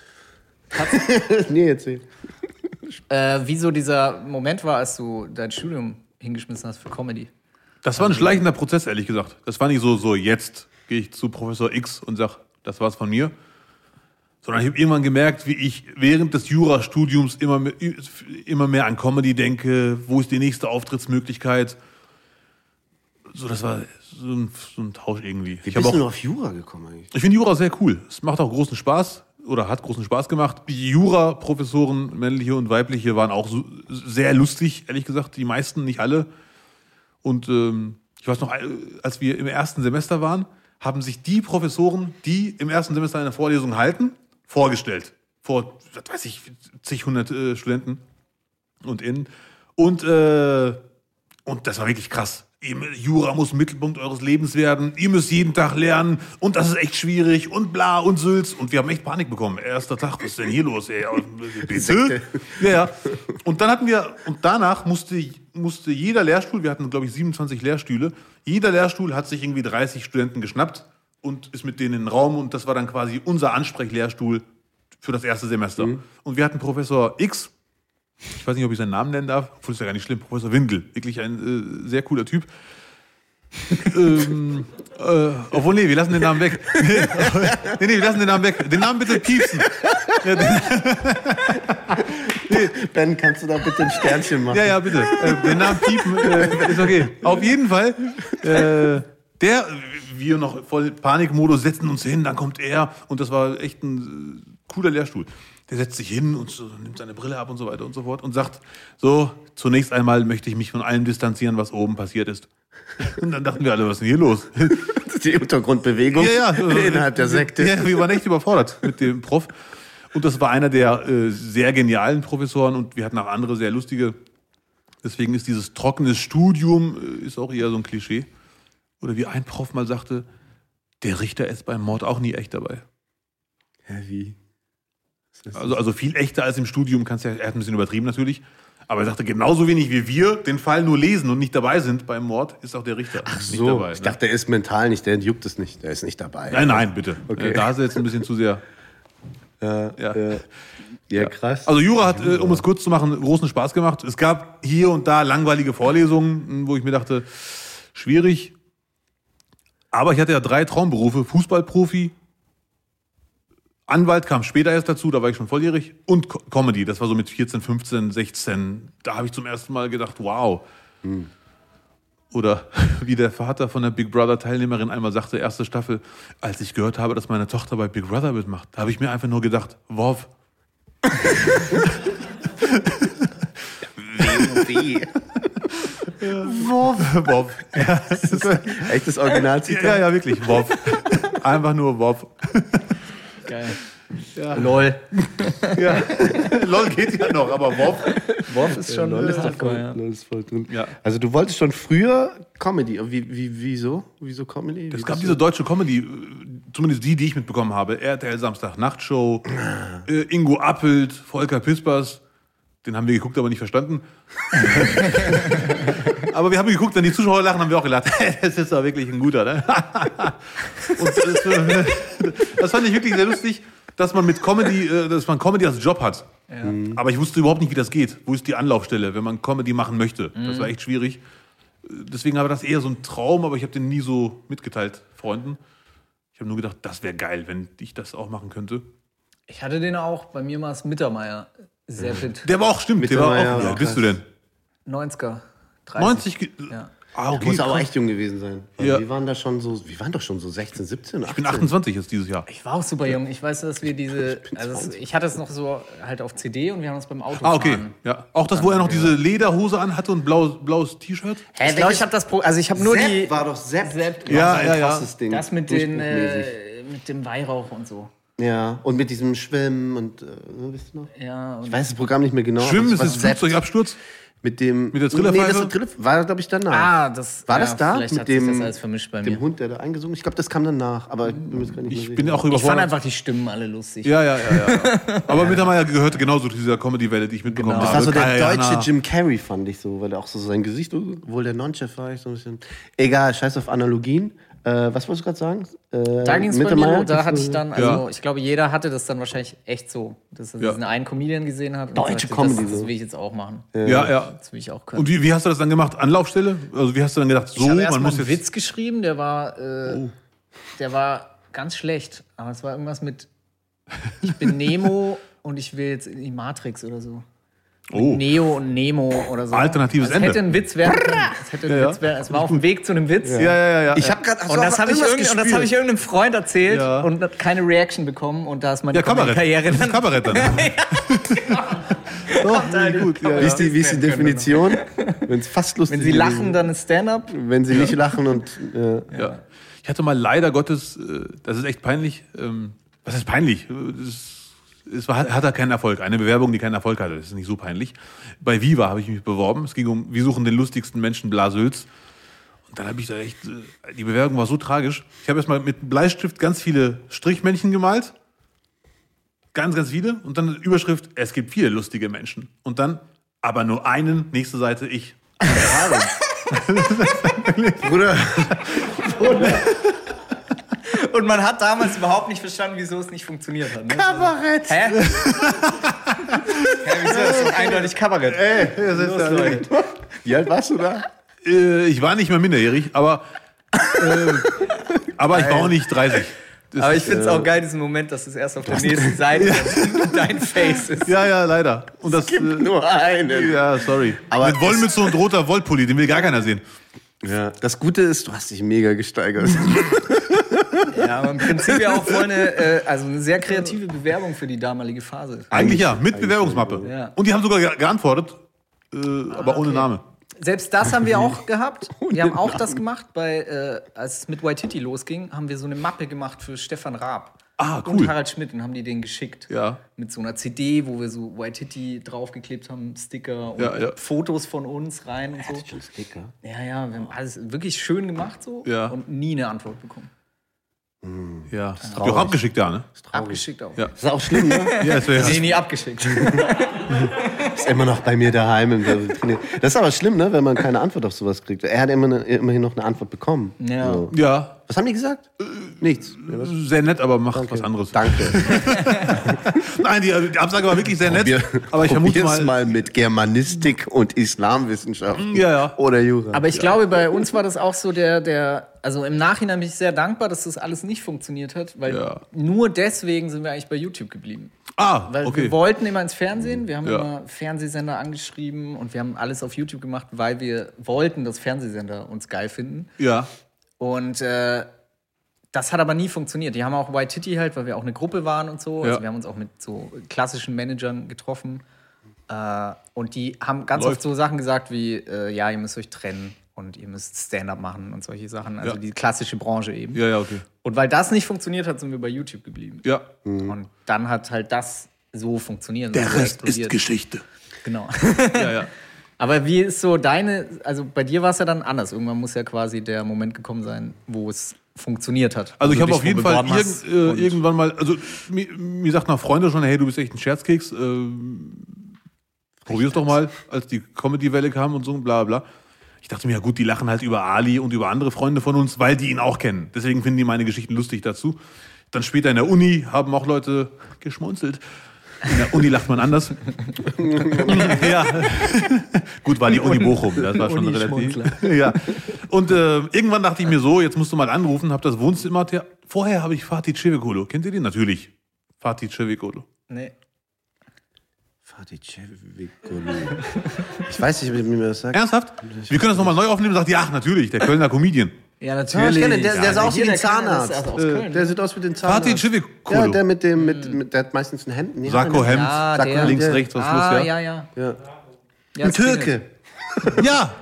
Nee, erzähl. Äh, wie so dieser Moment war, als du dein Studium hingeschmissen hast für Comedy. Das war ein schleichender Prozess, ehrlich gesagt. Das war nicht so, so jetzt gehe ich zu Professor X und sag, das war's von mir. Sondern ich habe irgendwann gemerkt, wie ich während des Jurastudiums immer mehr, immer mehr an Comedy denke. Wo ist die nächste Auftrittsmöglichkeit? So, das war so ein, so ein Tausch irgendwie. Wie Ich, hab bist auch, du nur auf Jura gekommen eigentlich? ich finde Jura sehr cool. Es macht auch großen Spaß oder hat großen Spaß gemacht. Die Jura-Professoren, männliche und weibliche, waren auch so, sehr lustig, ehrlich gesagt. Die meisten, nicht alle. Und ähm, ich weiß noch, als wir im ersten Semester waren, haben sich die Professoren, die im ersten Semester eine Vorlesung halten, vorgestellt. Vor, was weiß ich, zig, hundert äh, Studenten und innen. Und, äh, und das war wirklich krass. Jura muss Mittelpunkt eures Lebens werden. Ihr müsst jeden Tag lernen. Und das ist echt schwierig. Und bla und Sülz. Und wir haben echt Panik bekommen. Erster Tag, was ist denn hier los? Ey? Bitte? Ja, ja. Und dann hatten wir, und danach musste, musste jeder Lehrstuhl, wir hatten, glaube ich, siebenundzwanzig Lehrstühle, jeder Lehrstuhl hat sich irgendwie dreißig Studenten geschnappt und ist mit denen in den Raum. Und das war dann quasi unser Ansprechlehrstuhl für das erste Semester. Mhm. Und wir hatten Professor X, ich weiß nicht, ob ich seinen Namen nennen darf, obwohl es ja gar nicht schlimm, Professor Windel, wirklich ein äh, sehr cooler Typ. ähm, äh, obwohl, nee, wir lassen den Namen weg. nee, nee, wir lassen den Namen weg. Den Namen bitte piepsen. Ja, den, Nee. Ben, kannst du da bitte ein Sternchen machen? ja, ja, bitte. Äh, den Namen piepen äh, ist okay. Auf jeden Fall, äh, der, wir noch voll Panikmodus, setzen uns hin, dann kommt er und das war echt ein äh, cooler Lehrstuhl. Der setzt sich hin und so, nimmt seine Brille ab und so weiter und so fort und sagt, so, zunächst einmal möchte ich mich von allem distanzieren, was oben passiert ist. Und dann dachten wir alle, was ist denn hier los? Die Untergrundbewegung Ja, ja. innerhalb der Sekte. Ja, wir waren echt überfordert mit dem Prof. Und das war einer der äh, sehr genialen Professoren und wir hatten auch andere sehr lustige. Deswegen ist dieses trockenes Studium äh, ist auch eher so ein Klischee. Oder wie ein Prof mal sagte, der Richter ist beim Mord auch nie echt dabei. Hä, wie? Also, also viel echter als im Studium, kannst ja, er hat ein bisschen übertrieben natürlich, aber er sagte, genauso wenig wie wir den Fall nur lesen und nicht dabei sind beim Mord, ist auch der Richter Ach nicht so, dabei. ich Ne? dachte, der ist mental nicht, der juckt es nicht, der ist nicht dabei. Nein, nein, bitte. Okay. Äh, Da hast du jetzt ein bisschen zu sehr. Ja, Ja. ja. Ja, krass. Also Jura hat, äh, um es kurz zu machen, großen Spaß gemacht. Es gab hier und da langweilige Vorlesungen, wo ich mir dachte, schwierig. Aber ich hatte ja drei Traumberufe, Fußballprofi, Anwalt kam später erst dazu, da war ich schon volljährig, und Co- Comedy, das war so mit vierzehn, fünfzehn, sechzehn. Da habe ich zum ersten Mal gedacht, wow. Hm. Oder wie der Vater von der Big Brother Teilnehmerin einmal sagte, erste Staffel, als ich gehört habe, dass meine Tochter bei Big Brother mitmacht, da habe ich mir einfach nur gedacht, wow. Wie? Wow. Wow. Ja, Das ist echtes Originalzitat. ja, ja, wirklich, wow. Einfach nur wow. Geil. Ja. Lol. Ja. Lol geht ja noch, aber wow. Worf ist schon Lol ist da hardcore, voll, ja. Lol ist voll drin. Ja. Also du wolltest schon früher Comedy. Wie, wie, wieso? Wieso Comedy? Es Wie gab bist diese du- deutsche Comedy, zumindest die, die ich mitbekommen habe. R T L Samstag Nachtshow, äh, Ingo Appelt, Volker Pispers. Den haben wir geguckt, aber nicht verstanden. Aber wir haben geguckt, wenn die Zuschauer lachen, haben wir auch gelacht. Das ist doch wirklich ein guter, ne? Und das, äh, das fand ich wirklich sehr lustig. dass man mit Comedy, äh, dass man Comedy als Job hat. Ja. Mhm. Aber ich wusste überhaupt nicht, wie das geht. Wo ist die Anlaufstelle, wenn man Comedy machen möchte? Mhm. Das war echt schwierig. Deswegen war das eher so ein Traum, aber ich habe den nie so mitgeteilt, Freunden. Ich habe nur gedacht, das wäre geil, wenn ich das auch machen könnte. Ich hatte den auch, bei mir war es Mittermeier. Sehr fit. Der war auch, stimmt, der war auch. Wie alt bist du denn? neunziger. dreißig. neunzig? Ja. Ah, okay. Muss aber auch echt jung gewesen sein. Ja. Wir waren da schon so, wir waren doch schon so sechzehn, siebzehn, achtzehn. Ich bin achtundzwanzig jetzt dieses Jahr. Ich war auch super jung. Ich weiß, dass wir diese, also ich hatte es noch so halt auf C D und wir haben uns beim Auto Ah, okay. fahren. Ja. Auch das, wo er noch diese Lederhose anhatte und blaues, blaues T-Shirt? Ich glaube, ich habe das, Pro also ich habe nur Sepp die, war doch Sepp. Sepp ja, ein ja, ja. krasses Ding. das mit den, äh, mit dem Weihrauch und so. Ja, und mit diesem Schwimmen und, äh, wisst ihr noch? Ja. Und Ich weiß das Programm nicht mehr genau. Schwimmen ist das das Flugzeugabsturz? Mit dem. Mit der Trillerpfeife? Nee, das war, Triller, war glaube ich, danach. Ah, das war ja, das da? Vielleicht Mit hat sich dem, das alles vermischt bei mir. dem Hund, der da eingesungen ist? Ich glaube, das kam danach, aber ich bin mir jetzt gar nicht mehr Ich sicher. bin auch Ich fand überfordert. einfach die Stimmen alle lustig. Ja, ja, ja, ja. Aber Mittermeier gehörte genauso zu dieser Comedy-Welle, die ich mitbekommen Genau. Das habe. war so der Kaya deutsche Jana. Jim Carrey, fand ich so, weil er auch so sein Gesicht, obwohl der Non-Chef war, ich so ein bisschen. Egal, scheiß auf Analogien. Äh, was wolltest du gerade sagen? Äh, Da ging es bei mir, da hatte ich dann, also Ja. ich glaube, jeder hatte das dann wahrscheinlich echt so, dass er Ja. diesen einen Comedian gesehen hat. Und Deutsche sagte, Comedy das, das so. will ich jetzt auch machen. Ja, ja. Das will ich auch können. Und wie, wie hast du das dann gemacht? Anlaufstelle? Also wie hast du dann gedacht, so, ich habe man erst mal muss einen jetzt... Witz geschrieben, der war, äh, der war ganz schlecht. Aber es war irgendwas mit, ich bin Nemo und ich will jetzt in die Matrix oder so. Oh. Neo und Nemo oder so. Alternatives also es Ende. hätte ein Witz werden können. Es, hätte ein Ja, ja. Witz werden. Es war auf dem Weg zu einem Witz. Ja, ja, ja. ja. Ich habe gerade. Und das habe ich, irgend, und das hab ich irgendeinem Freund erzählt Ja. und keine Reaction bekommen. Und da ist meine ja, Kabarett. Karriere Das ist dann. Kabarett dann. Doch, sehr gut. Ja, Wie ist ja. die, wie ist die Definition? Wenn es fast lustig Wenn sie gewesen lachen, dann ist Stand-up. Wenn sie nicht lachen und. Äh, Ja. Ich hatte mal leider Gottes, äh, das ist echt peinlich. Ähm, was ist peinlich? Es, es war, hat er keinen Erfolg. Eine Bewerbung, die keinen Erfolg hatte. Das ist nicht so peinlich. Bei Viva habe ich mich beworben. Es ging um, wir suchen den lustigsten Menschen Blasülz. Und dann habe ich da echt, äh, die Bewerbung war so tragisch. Ich habe erstmal mit Bleistift ganz viele Strichmännchen gemalt. Ganz, ganz viele. Und dann Überschrift, es gibt viele lustige Menschen. Und dann, aber nur einen, nächste Seite, ich. Bruder. Und man hat damals überhaupt nicht verstanden, wieso es nicht funktioniert hat. Ne? Kabarett. Hä? Hä, wieso? Das ist doch eindeutig Kabarett. Ey, das ist ja Leute. Wie alt warst du da? Äh, ich war nicht mehr minderjährig, aber, äh, aber ich war auch nicht dreißig. Das Aber ich ist, finde es äh, auch geil, diesen Moment, dass es erst auf der nächsten Seite dein Face ist. Ja, ja, leider. Und das, äh, Nur einen. ja, sorry. Aber mit Wollmütze und roter Wollpulli, den will gar keiner sehen. Ja. Das Gute ist, du hast dich mega gesteigert. Ja, aber im Prinzip ja auch voll eine, äh, also eine sehr kreative Bewerbung für die damalige Phase. Eigentlich ja, mit Bewerbungsmappe. Ja. Und die haben sogar ge- geantwortet, äh, aber ohne Name. Selbst das haben wir auch gehabt. Wir haben auch das gemacht, bei, äh, als es mit Waititi losging, haben wir so eine Mappe gemacht für Stefan Raab. Ah, Und cool. Harald Schmidt, und haben die den geschickt. Ja. Mit so einer C D, wo wir so Waititi draufgeklebt haben, Sticker und Ja, ja. Fotos von uns rein und so. Sticker. Ja, ja, wir haben alles wirklich schön gemacht so Ja. und nie eine Antwort bekommen. Ja. Habt ihr auch abgeschickt, ja, ne? Abgeschickt auch. Ja. Das ist auch schlimm, ne? Ja, das wäre Nee, nie abgeschickt. Ist immer noch bei mir daheim im Vitrine. Das ist aber schlimm, ne, wenn man keine Antwort auf sowas kriegt. Er hat immer eine, immerhin noch eine Antwort bekommen. Ja. So. ja, Was haben die gesagt? Nichts. Ja, was? sehr nett, aber macht was anderes. Danke. Nein, die, die Absage war wirklich sehr nett. aber ich vermute Probier's mal, mal mit Germanistik und Islamwissenschaften. Ja, ja. Oder Jura. Aber ich glaube, bei uns war das auch so der, der, also im Nachhinein bin ich sehr dankbar, dass das alles nicht funktioniert hat, weil Ja. nur deswegen sind wir eigentlich bei YouTube geblieben. Ah, Weil okay. wir wollten immer ins Fernsehen, wir haben Ja. immer Fernsehsender angeschrieben und wir haben alles auf YouTube gemacht, weil wir wollten, dass Fernsehsender uns geil finden. Ja. Und äh, das hat aber nie funktioniert. Die haben auch Waititi halt, weil wir auch eine Gruppe waren und so. Also Ja. wir haben uns auch mit so klassischen Managern getroffen. Äh, und die haben ganz Läuft. oft so Sachen gesagt wie, äh, ja, ihr müsst euch trennen und ihr müsst Stand-up machen und solche Sachen. Also Ja. die klassische Branche eben. Ja, ja, okay. Und weil das nicht funktioniert hat, sind wir bei YouTube geblieben. Ja. Und dann hat halt das so funktioniert. so explodiert. Geschichte. Genau. Ja, ja. Aber wie ist so deine, also bei dir war es ja dann anders. Irgendwann muss ja quasi der Moment gekommen sein, wo es funktioniert hat. Also Wo ich du habe dich auf jeden wo Fall beworben hast irgend, äh, und- irgendwann mal, also mir, mir sagten auch Freunde schon, hey, du bist echt ein Scherzkeks, äh, probier's doch mal, als die Comedy-Welle kam und so, bla bla. Ich dachte mir, ja gut, die lachen halt über Ali und über andere Freunde von uns, weil die ihn auch kennen. Deswegen finden die meine Geschichten lustig dazu. Dann später in der Uni haben auch Leute geschmunzelt. In der Uni lacht man anders. Ja. Gut, war die Uni Bochum. Das war schon relativ. Ja. Und äh, irgendwann dachte ich mir so, jetzt musst du mal anrufen, hab das Wohnzimmer. Vorher habe ich Fatih Cevicolo. Kennt ihr den? Natürlich. Fatih Cevicolo. Nee. Fatih Cevicolo. Ich weiß nicht, wie mir das sagt. Ernsthaft? Wir können das nochmal neu aufnehmen. Sagt, ja, natürlich, der Kölner Comedian. Ja, Ja, natürlich. ich kenne den. Der, der Ja, sieht aus wie hier, ein der Zahnarzt. Kölner ist aus Äh, Köln. Der sieht aus wie den Zahnarzt. Fatih Cevicolo. Ja, der mit dem, mit, mit, der hat meistens ein Hemd. Ja, Sakko, Hemd, Ja, Sakko, der. links, Der. rechts, was Ah, los, ja? ja, ja. ja. ja Ein es klingelt. Türke. Ja,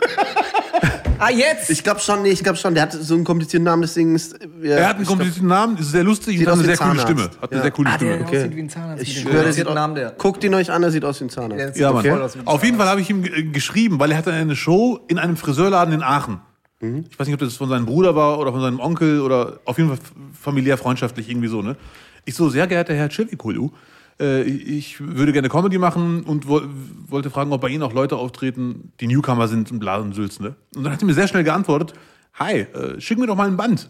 Ah, jetzt? Ich glaube schon, nee, ich glaube schon. Der hat so einen komplizierten Namen, deswegen ist. Ja, er hat einen ich glaub- komplizierten Namen, ist sehr lustig Sieht und hat aus eine wie sehr ein coole Stimme. Zahnarzt. Hat eine Ja. sehr coole Ah, der Stimme. aussieht wie ein Zahnarzt. Ich mit dem schwöre, der sieht komplizierten Namen, der. Guckt ihn euch an, der sieht aus wie ein Der Zahnarzt. sieht Ja, doch Mann. voll aus wie ein Auf jeden Fall habe ich ihm äh, geschrieben, weil er hatte eine Show in einem Friseurladen in Aachen. Mhm. Ich weiß nicht, ob das von seinem Bruder war oder von seinem Onkel oder auf jeden Fall familiär freundschaftlich irgendwie so, ne? Ich so, sehr geehrter Herr Cevicolo, äh, ich würde gerne Comedy machen und wo, wollte fragen, ob bei Ihnen auch Leute auftreten, die Newcomer sind und bla und Sülz, ne? Und dann hat er mir sehr schnell geantwortet, hi, äh, schick mir doch mal ein Band.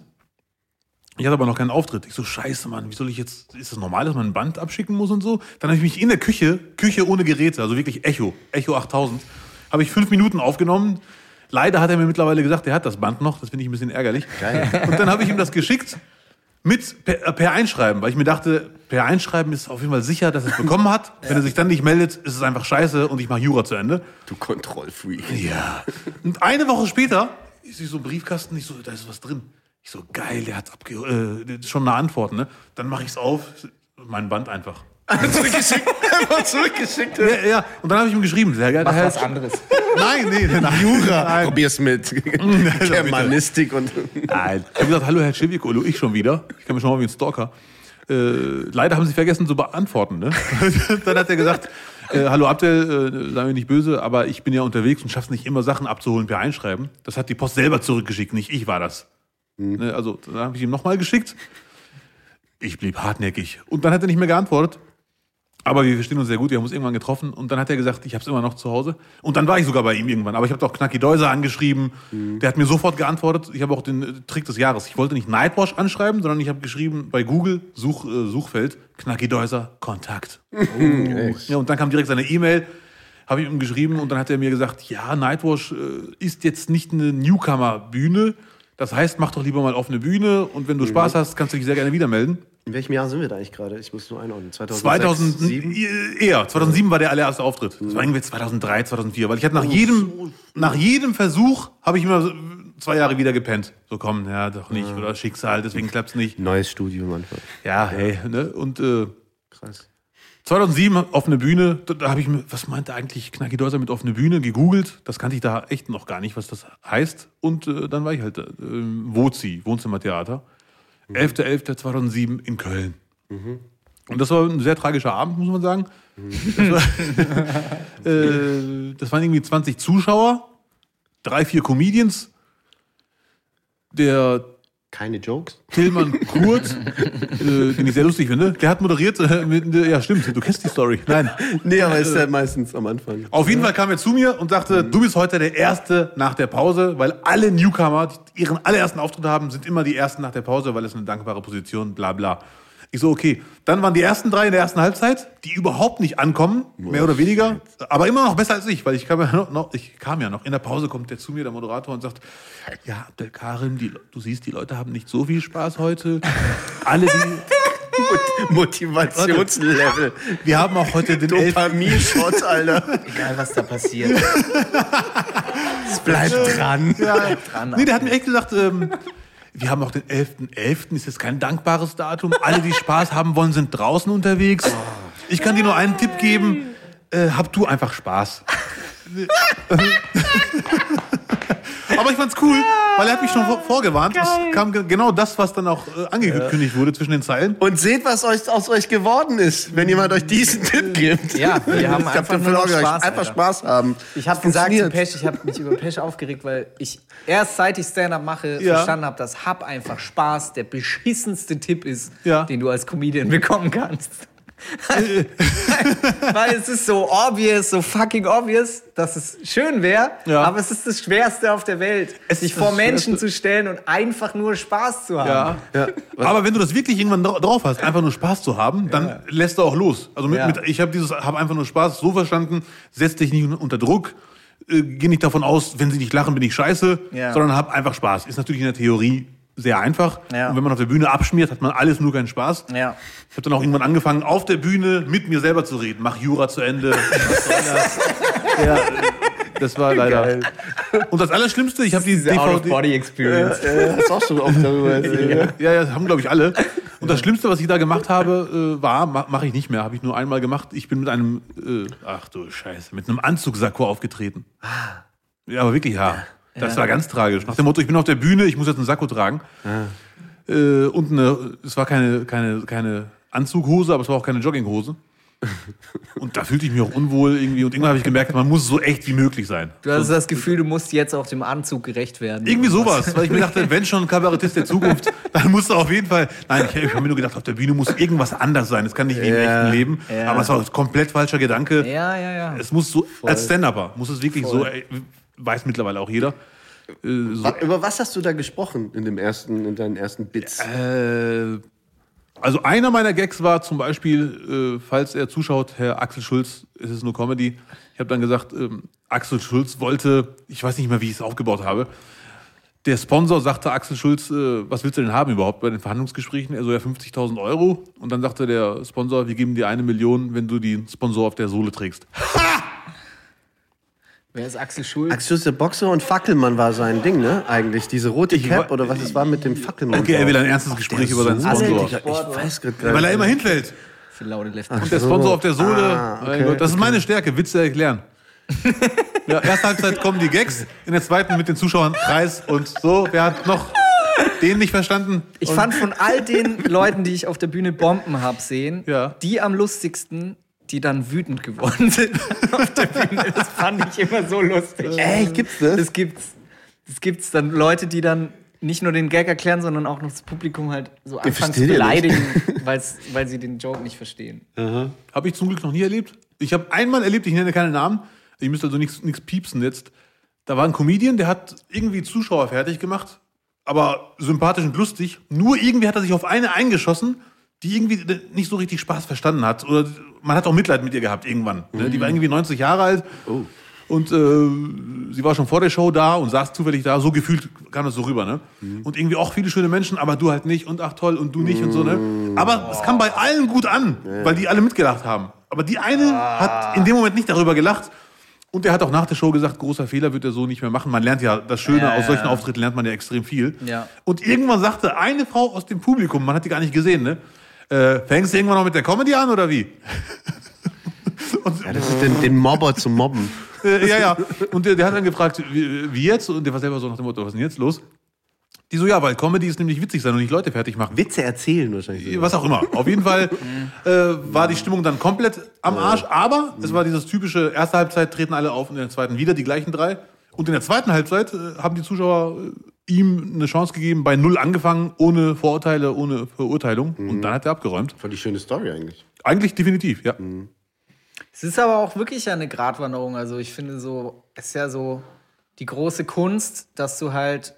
Ich hatte aber noch keinen Auftritt. Ich so, scheiße, Mann, wie soll ich jetzt, ist das normal, dass man ein Band abschicken muss und so? Dann habe ich mich in der Küche, Küche ohne Geräte, also wirklich Echo, Echo achttausend, habe ich fünf Minuten aufgenommen. Leider hat er mir mittlerweile gesagt, er hat das Band noch, das finde ich ein bisschen ärgerlich. Geil. Und dann habe ich ihm das geschickt mit per, per Einschreiben, weil ich mir dachte, per Einschreiben ist auf jeden Fall sicher, dass er es bekommen hat. Wenn er sich dann nicht meldet, ist es einfach scheiße und ich mache Jura zu Ende. Du Kontrollfreak. Ja. Und eine Woche später ist so ein Briefkasten, ich so, da ist was drin. Ich so, geil, der hat abge äh, schon eine Antwort, ne? Dann mache ich es auf, mein Band einfach. Zurückgeschickt. Einfach zurückgeschickt. Ja, ja. Und dann habe ich ihm geschrieben, sehr geil. Mach was anderes. Nein, nee, nein. Jura. Nein. Probier's mit Germanistik und. Nein. Ich habe gesagt, hallo Herr Cevicolo, ich schon wieder. Ich kann mich schon mal wie ein Stalker. Äh, leider haben Sie vergessen zu beantworten. Ne? Dann hat er gesagt, äh, hallo Abdel, äh, sei mir nicht böse, aber ich bin ja unterwegs und schaff's nicht immer Sachen abzuholen per Einschreiben. Das hat die Post selber zurückgeschickt, nicht ich war das. Mhm. Ne, also dann habe ich ihm nochmal geschickt. Ich blieb hartnäckig. Und dann hat er nicht mehr geantwortet. Aber wir verstehen uns sehr gut, wir haben uns irgendwann getroffen und dann hat er gesagt, ich habe es immer noch zu Hause. Und dann war ich sogar bei ihm irgendwann. Aber ich habe doch Knacki Deuser angeschrieben, mhm. Der hat mir sofort geantwortet. Ich habe auch den äh, Trick des Jahres. Ich wollte nicht Nightwash anschreiben, sondern ich habe geschrieben bei Google, Such, äh, Suchfeld, Knacki Deuser, Kontakt. Oh. Ja, und dann kam direkt seine E-Mail, habe ich ihm geschrieben und dann hat er mir gesagt, ja, Nightwash äh, ist jetzt nicht eine Newcomer-Bühne. Das heißt, mach doch lieber mal offene Bühne und wenn du mhm. Spaß hast, kannst du dich sehr gerne wieder melden. In welchem Jahr sind wir da eigentlich gerade? Ich muss nur einordnen. zweitausendsieben? Eher. zweitausendsieben war der allererste Auftritt. Das war irgendwie zweitausenddrei, zweitausendvier. Weil ich hatte nach jedem, nach jedem Versuch habe ich immer zwei Jahre wieder gepennt. So komm, ja, doch nicht. Ja. Oder Schicksal, deswegen klappt's nicht. Neues Studium einfach. Ja, hey, ne? Und äh, krass. zweitausendsieben offene Bühne. Da, da habe ich mir, was meinte eigentlich Knacki Deuser mit offene Bühne? Gegoogelt. Das kannte ich da echt noch gar nicht, was das heißt. Und äh, dann war ich halt äh, Wozi, Wohnzimmertheater. elfter elfter zweitausendsieben in Köln. Mhm. Und das war ein sehr tragischer Abend, muss man sagen. Mhm. Das, war, äh, das waren irgendwie zwanzig Zuschauer, drei, vier Comedians. Der Keine Jokes? Tillmann Kurt, äh, den ich sehr lustig finde, der hat moderiert. Äh, mit, ja, stimmt, du kennst die Story. Nein. Nee, aber ist ja meistens am Anfang. Auf jeden Fall kam er zu mir und sagte, mhm. du bist heute der Erste nach der Pause, weil alle Newcomer, die ihren allerersten Auftritt haben, sind immer die Ersten nach der Pause, weil es eine dankbare Position, bla bla. Ich so, okay. Dann waren die ersten drei in der ersten Halbzeit, die überhaupt nicht ankommen, mehr oder weniger, aber immer noch besser als ich, weil ich kam ja noch, noch, ich kam ja noch. In der Pause kommt der zu mir, der Moderator, und sagt, ja, Abdel Karim, die, du siehst, die Leute haben nicht so viel Spaß heute. Alle, die... Motivationslevel. Wir haben auch heute den Dopamin-Shot, Alter. Egal, was da passiert. Es bleibt dran. Ja. Bleibt dran. Nee, der hat mir echt gesagt, ähm, wir haben auch den elften elften Ist jetzt kein dankbares Datum. Alle, die Spaß haben wollen, sind draußen unterwegs. Ich kann dir nur einen Tipp geben. Äh, hab du einfach Spaß. Aber ich fand's cool, weil er hat mich schon vor- vorgewarnt. Es kam ge- genau das, was dann auch äh, angekündigt wurde zwischen den Zeilen. Und seht, was euch, aus euch geworden ist, wenn jemand euch diesen Tipp gibt. Ja, wir haben Ich hab einfach dafür nur noch auch Spaß, einfach Alter. Spaß haben. Ich habe gesagt zu Pesch, ich habe mich über Pesch aufgeregt, weil ich erst seit ich Stand-Up mache, Ja. verstanden habe, dass Hab einfach Spaß der beschissenste Tipp ist, Ja. den du als Comedian bekommen kannst. Weil es ist so obvious, so fucking obvious, dass es schön wäre, Ja. aber es ist das Schwerste auf der Welt, Es sich ist vor das Menschen Schwerste. zu stellen und einfach nur Spaß zu haben. Ja. Aber wenn du das wirklich irgendwann dra- drauf hast, einfach nur Spaß zu haben, dann Ja. lässt du auch los. Also mit, Ja. mit, ich habe dieses, habe einfach nur Spaß so verstanden, setz dich nicht un- unter Druck, äh, geh nicht davon aus, wenn sie nicht lachen, bin ich scheiße, Ja. sondern hab einfach Spaß. Ist natürlich in der Theorie sehr einfach. Ja. Und wenn man auf der Bühne abschmiert, hat man alles nur keinen Spaß. Ja. Ich habe dann auch irgendwann angefangen, auf der Bühne mit mir selber zu reden. Mach Jura zu Ende. Was soll das? Ja, das war leider. Und das Allerschlimmste, ich habe die Diese D V D. Out-of-Body-Experience. Äh, hast auch schon oft darüber erzählt. Ja, ja, das haben, glaube ich, alle. Und das Schlimmste, was ich da gemacht habe, äh, war, ma- mache ich nicht mehr, habe ich nur einmal gemacht. Ich bin mit einem, äh, ach du Scheiße, mit einem Anzugssakko aufgetreten. Ja, aber wirklich, ja. Das war ganz tragisch. Nach dem Motto, ich bin auf der Bühne, ich muss jetzt einen Sakko tragen. Äh, und eine, es war keine, keine, keine Anzughose, aber es war auch keine Jogginghose. Und da fühlte ich mich auch unwohl irgendwie. Und irgendwann habe ich gemerkt, man muss so echt wie möglich sein. Du hast das Gefühl, du musst jetzt auch dem Anzug gerecht werden. Irgendwie sowas, weil ich mir dachte, wenn schon ein Kabarettist der Zukunft, dann musst du auf jeden Fall. Nein, ich, ich habe mir nur gedacht, auf der Bühne muss irgendwas anders sein. Es kann nicht wie im Ja. echten Leben. Ja. Aber es war ein komplett falscher Gedanke. Ja, ja, ja. Es muss so, als Stand-Upper, muss es wirklich so, ey, weiß mittlerweile auch jeder. Äh, so, Wa- Über was hast du da gesprochen in, dem ersten, in deinen ersten Bits? äh, also einer meiner Gags war zum Beispiel, äh, falls er zuschaut, Herr Axel Schulz, es ist nur Comedy. Ich habe dann gesagt, ähm, Axel Schulz wollte, ich weiß nicht mehr, wie ich es aufgebaut habe. Der Sponsor sagte Axel Schulz, äh, was willst du denn haben überhaupt bei den Verhandlungsgesprächen? Er so, ja, fünfzigtausend Euro. Und dann sagte der Sponsor, wir geben dir eine Million, wenn du den Sponsor auf der Sohle trägst. Wer ist Axel Schulz? Axel Schulz, der Boxer, und Fackelmann war sein Ding, ne? Eigentlich, diese rote Ich Cap wa- oder was es war mit dem Fackelmann. Okay, er will ein ernstes Gespräch über seinen Alle, Sponsor. Digga, ich weiß gerade gar Weil er nicht. immer hinfällt. Für laute Left. Und der Sponsor auf der Sohle, Ah, okay, mein Gott, das ist meine Stärke, Witze erklären. Ja, erste Halbzeit kommen die Gags, in der zweiten mit den Zuschauern Preis und so. Wer hat noch den nicht verstanden? Ich Und- fand von all den Leuten, die ich auf der Bühne Bomben hab sehen, Ja. die am lustigsten, die dann wütend geworden sind auf der Bühne. Das fand ich immer so lustig. Echt, gibt's das? Das gibt's. Das gibt's dann Leute, die dann nicht nur den Gag erklären, sondern auch noch das Publikum halt so anfangen zu versteht ihr nicht. beleidigen, weil's, weil sie den Joke nicht verstehen. Habe ich zum Glück noch nie erlebt. Ich habe einmal erlebt, ich nenne keine Namen, ich müsste also nichts nichts piepsen jetzt. Da war ein Comedian, der hat irgendwie Zuschauer fertig gemacht, aber sympathisch und lustig. Nur irgendwie hat er sich auf eine eingeschossen, die irgendwie nicht so richtig Spaß verstanden hat. Oder man hat auch Mitleid mit ihr gehabt irgendwann. Ne? Die war irgendwie neunzig Jahre alt. Und äh, sie war schon vor der Show da und saß zufällig da. So gefühlt kam das so rüber. Ne? Und irgendwie auch viele schöne Menschen, aber du halt nicht. Und ach toll, und du nicht und so. Ne? Aber es kam bei allen gut an, weil die alle mitgelacht haben. Aber die eine hat in dem Moment nicht darüber gelacht. Und er hat auch nach der Show gesagt, großer Fehler wird er so nicht mehr machen. Man lernt ja das Schöne, Ja, aus ja, solchen ja. Auftritten lernt man ja extrem viel. Ja. Und irgendwann sagte eine Frau aus dem Publikum, man hat die gar nicht gesehen, ne? Äh, fängst du irgendwann noch mit der Comedy an oder wie? Und, Ja, das ist den, den Mobber zu mobben. äh, ja, ja. Und der, der hat dann gefragt, wie, wie jetzt? Und der war selber so nach dem Motto, was ist denn jetzt los? Die so, ja, weil Comedy ist nämlich witzig sein und nicht Leute fertig machen. Witze erzählen wahrscheinlich. Was auch immer. Auf jeden Fall äh, war die Stimmung dann komplett am Arsch. Aber es war dieses typische, erste Halbzeit treten alle auf und in der zweiten wieder die gleichen drei. Und in der zweiten Halbzeit äh, haben die Zuschauer äh, ihm eine Chance gegeben, bei Null angefangen, ohne Vorurteile, ohne Verurteilung. Und dann hat er abgeräumt. Voll die schöne Story eigentlich. Eigentlich definitiv, ja. Es ist aber auch wirklich eine Gratwanderung. Also ich finde so, es ist ja so die große Kunst, dass du halt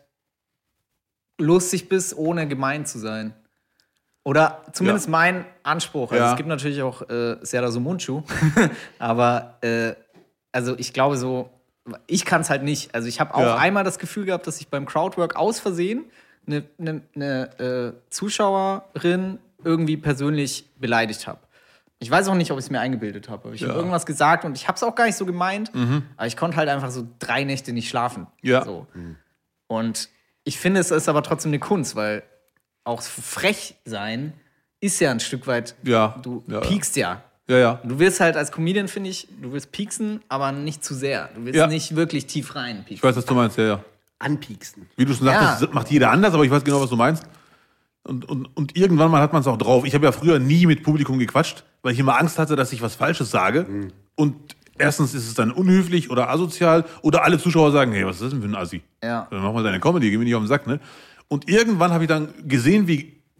lustig bist, ohne gemein zu sein. Oder zumindest Ja. mein Anspruch. Also Ja. es gibt natürlich auch äh, Serdar Somuncu, aber äh, also ich glaube so, ich kann es halt nicht. Also ich habe auch Ja. einmal das Gefühl gehabt, dass ich beim Crowdwork aus Versehen eine, eine, eine äh, Zuschauerin irgendwie persönlich beleidigt habe. Ich weiß auch nicht, ob ich es mir eingebildet habe. Ich Ja. habe irgendwas gesagt und ich habe es auch gar nicht so gemeint, aber ich konnte halt einfach so drei Nächte nicht schlafen. Ja. So. Und ich finde, es ist aber trotzdem eine Kunst, weil auch frech sein ist ja ein Stück weit, Ja. du Ja, ja. piekst ja. Ja, ja. Du willst halt als Comedian, finde ich, du willst pieksen, aber nicht zu sehr. Du willst Ja. nicht wirklich tief rein pieksen. Ich weiß, was du meinst, ja, ja. Anpieksen. Wie du schon sagtest, Ja. das macht jeder anders, aber ich weiß genau, was du meinst. Und, und, und irgendwann mal hat man es auch drauf. Ich habe ja früher nie mit Publikum gequatscht, weil ich immer Angst hatte, dass ich was Falsches sage. Und erstens ist es dann unhöflich oder asozial oder alle Zuschauer sagen, hey, was ist das denn für ein Assi? Ja. Dann mach mal deine Comedy, geh mir nicht auf den Sack, ne? Und irgendwann habe ich dann gesehen, wie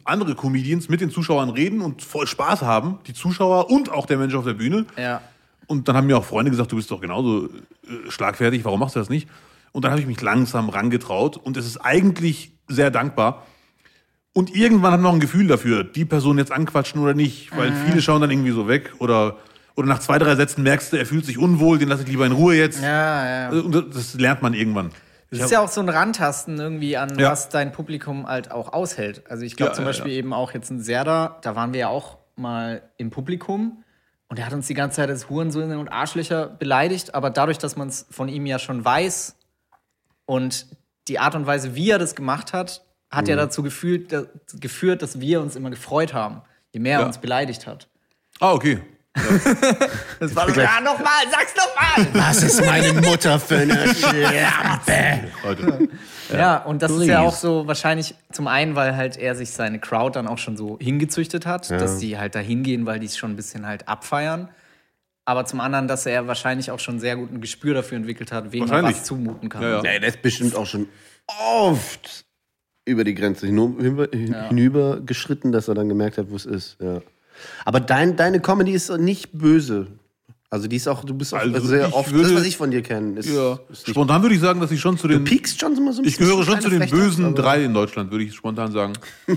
andere Comedians mit den Zuschauern reden und voll Spaß haben, die Zuschauer und auch der Mensch auf der Bühne. Ja. Und dann haben mir auch Freunde gesagt, du bist doch genauso äh, schlagfertig, warum machst du das nicht? Und dann habe ich mich langsam rangetraut und es ist eigentlich sehr dankbar. Und irgendwann hat man noch ein Gefühl dafür, die Person jetzt anquatschen oder nicht, weil mhm. viele schauen dann irgendwie so weg oder, oder nach zwei, drei Sätzen merkst du, er fühlt sich unwohl, den lasse ich lieber in Ruhe jetzt. Ja, ja. Und das lernt man irgendwann. Das ist ja auch so ein Rantasten irgendwie an, ja. was dein Publikum halt auch aushält. Also ich glaube ja, zum ja, Beispiel ja. eben auch jetzt in Serda, da waren wir ja auch mal im Publikum und er hat uns die ganze Zeit als Hurensöhne und Arschlöcher beleidigt, aber dadurch, dass man es von ihm ja schon weiß und die Art und Weise, wie er das gemacht hat, hat mhm. ja dazu gefühlt, da, geführt, dass wir uns immer gefreut haben, je mehr ja. er uns beleidigt hat. Ah, okay. Das war so, ja, nochmal, sag's nochmal! Was ist meine Mutter für eine Schlampe? Ja, ja, und das Please. Ist ja auch so wahrscheinlich zum einen, weil halt er sich seine Crowd dann auch schon so hingezüchtet hat, ja. dass die halt da hingehen, weil die es schon ein bisschen halt abfeiern. Aber zum anderen, dass er wahrscheinlich auch schon sehr gut ein Gespür dafür entwickelt hat, wem man was zumuten kann. Ja, ja. ja, der ist bestimmt auch schon oft über die Grenze hinüber, ja. hinüber geschritten, dass er dann gemerkt hat, wo es ist. Ja. Aber dein, deine Comedy ist nicht böse. Also die ist auch, du bist auch also sehr oft, würde, das, was ich von dir kenne. Ist, ja. ist spontan würde ich sagen, dass ich schon zu den... Du piekst schon immer so ein Ich gehöre schon zu den Frechheit, bösen drei in Deutschland, würde ich spontan sagen.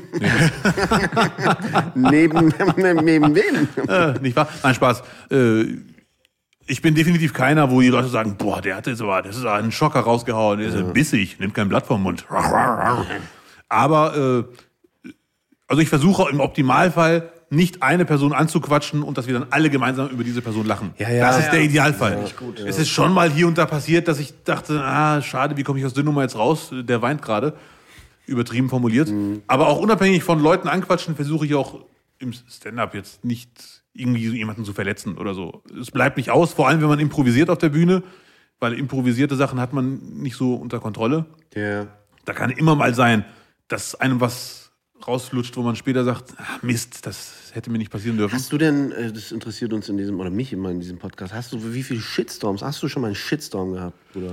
neben, neben wem? Äh, nicht wahr? Nein, Spaß. Äh, ich bin definitiv keiner, wo die Leute sagen, boah, der hat jetzt aber, das ist ein Schocker rausgehauen, der ist ja bissig, nimmt kein Blatt vom Mund. Aber, äh, also ich versuche im Optimalfall nicht eine Person anzuquatschen und dass wir dann alle gemeinsam über diese Person lachen. Ja, ja, das ist ja. der Idealfall. Ja, gut, ja. Es ist schon mal hier und da passiert, dass ich dachte, ah, schade, wie komme ich aus der Nummer jetzt raus? Der weint gerade. Übertrieben formuliert. Mhm. Aber auch unabhängig von Leuten anquatschen, versuche ich auch im Stand-up jetzt nicht irgendwie jemanden zu verletzen oder so. Es bleibt nicht aus, vor allem wenn man improvisiert auf der Bühne, weil improvisierte Sachen hat man nicht so unter Kontrolle. Ja. Da kann immer mal sein, dass einem was rausflutscht, wo man später sagt, ach Mist, das hätte mir nicht passieren dürfen. Hast du denn, das interessiert uns in diesem, oder mich immer in diesem Podcast, hast du, wie viele Shitstorms, hast du schon mal einen Shitstorm gehabt, oder?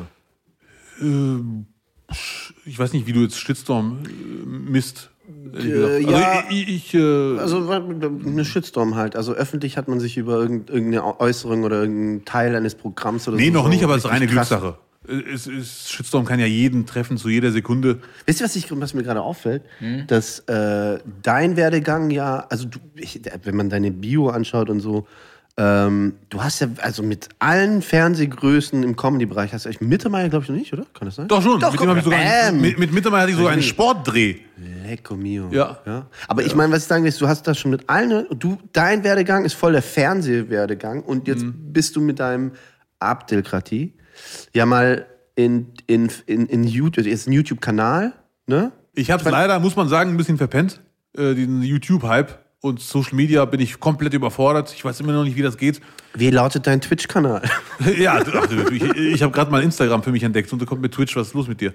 Ähm, ich weiß nicht, wie du jetzt Shitstorm äh, misst. Äh, ja, also, ich, ich, äh, also eine Shitstorm halt. Also öffentlich hat man sich über irgendeine Äußerung oder irgendeinen Teil eines Programms oder nee, so. Nee, noch so nicht, aber es ist reine krass. Glückssache. Es, es, Shitstorm kann ja jeden treffen, zu jeder Sekunde. Wisst ihr, was, ich, was mir gerade auffällt? Hm? Dass äh, dein Werdegang ja, also du, ich, wenn man deine Bio anschaut und so, ähm, du hast ja, also mit allen Fernsehgrößen im Comedy-Bereich, hast du echt Mittermeier, glaube ich, noch nicht, oder? Kann das sein? Doch schon. Doch, mit, dem hab ich sogar einen, mit, mit Mittermeier hatte ich sogar einen Sportdreh. Lecco mio. Ja. ja. Aber ja. ich meine, was ich sagen will, ist, du hast das schon mit allen, du, dein Werdegang ist voll der Fernsehwerdegang und jetzt mhm. bist du mit deinem Abdelkrati ja mal in, in, in, in YouTube, jetzt ein YouTube-Kanal, ne? Ich hab's leider, muss man sagen, ein bisschen verpennt, äh, diesen YouTube-Hype. Und Social Media bin ich komplett überfordert. Ich weiß immer noch nicht, wie das geht. Wie lautet dein Twitch-Kanal? ja, ach, ich, ich habe gerade mal Instagram für mich entdeckt und da kommt mit Twitch, was ist los mit dir?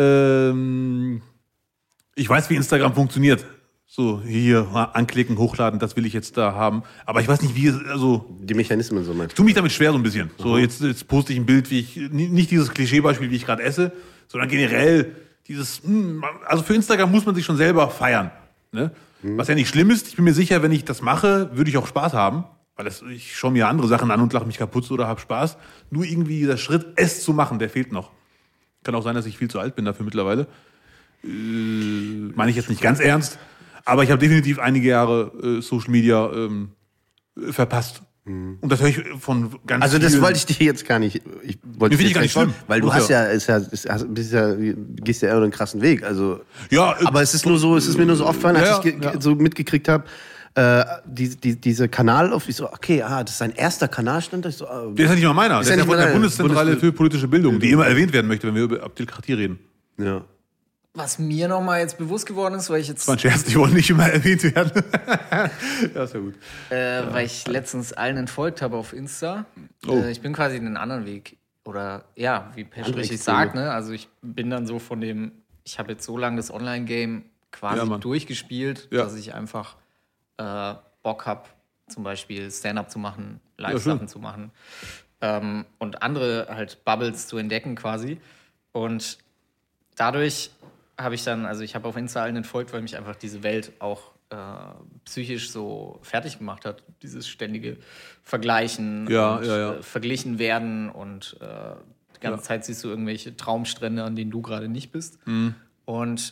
Ähm, ich weiß, wie Instagram funktioniert. So, hier anklicken, hochladen, das will ich jetzt da haben. Aber ich weiß nicht, wie, also... Die Mechanismen so meinst du? Tu mich damit schwer so ein bisschen. So, jetzt, jetzt poste ich ein Bild, wie ich, nicht dieses Klischeebeispiel, wie ich gerade esse, sondern generell dieses, also für Instagram muss man sich schon selber feiern. Ne? Mhm. Was ja nicht schlimm ist. Ich bin mir sicher, wenn ich das mache, würde ich auch Spaß haben. Weil das, ich schaue mir andere Sachen an und lache mich kaputt oder habe Spaß. Nur irgendwie dieser Schritt, es zu machen, der fehlt noch. Kann auch sein, dass ich viel zu alt bin dafür mittlerweile. Äh, meine ich jetzt nicht ganz ernst. Aber ich habe definitiv einige Jahre äh, Social Media ähm, verpasst. Mhm. Und das höre ich von ganz Also das vielen. wollte ich dir jetzt gar nicht. Ich wollte finde ich gar nicht schlimm. Weil du hast ja, ist ja, ist, bist ja, gehst ja eher einen krassen Weg. Also, ja, äh, aber es ist nur so, es ist mir nur so aufgefallen, als ja, ich ge- ja. so mitgekriegt habe, äh, die, die, diese Kanal auf, ich so, okay, ah, das ist sein erster Kanal, stand da. Ich so, äh, der ist ja nicht mal meiner. Ist Der ja ist ja nicht von der meiner. Bundeszentrale Bundes- für politische Bildung, die immer erwähnt werden möchte, wenn wir über Abdelkrati reden. Ja. Was mir nochmal jetzt bewusst geworden ist, weil ich jetzt... Das war ein Scherz, die wollen nicht immer erwähnt werden. Ja, ist ja gut. Äh, ja. Weil ich letztens allen entfolgt habe auf Insta. Oh. Äh, ich bin quasi den anderen Weg. Oder ja, wie Pesch richtig sagt, ne? Also ich bin dann so von dem, ich habe jetzt so lange das Online-Game quasi ja, durchgespielt, ja. dass ich einfach äh, Bock habe, zum Beispiel Stand-up zu machen, Live-Sachen ja, zu machen ähm, und andere halt Bubbles zu entdecken quasi. Und dadurch habe ich dann, also ich habe auf Insta allen entfolgt, weil mich einfach diese Welt auch äh, psychisch so fertig gemacht hat. Dieses ständige Vergleichen Ja, und ja, ja. Äh, verglichen werden und äh, die ganze Ja. Zeit siehst du irgendwelche Traumstrände, an denen du gerade nicht bist. Mhm. Und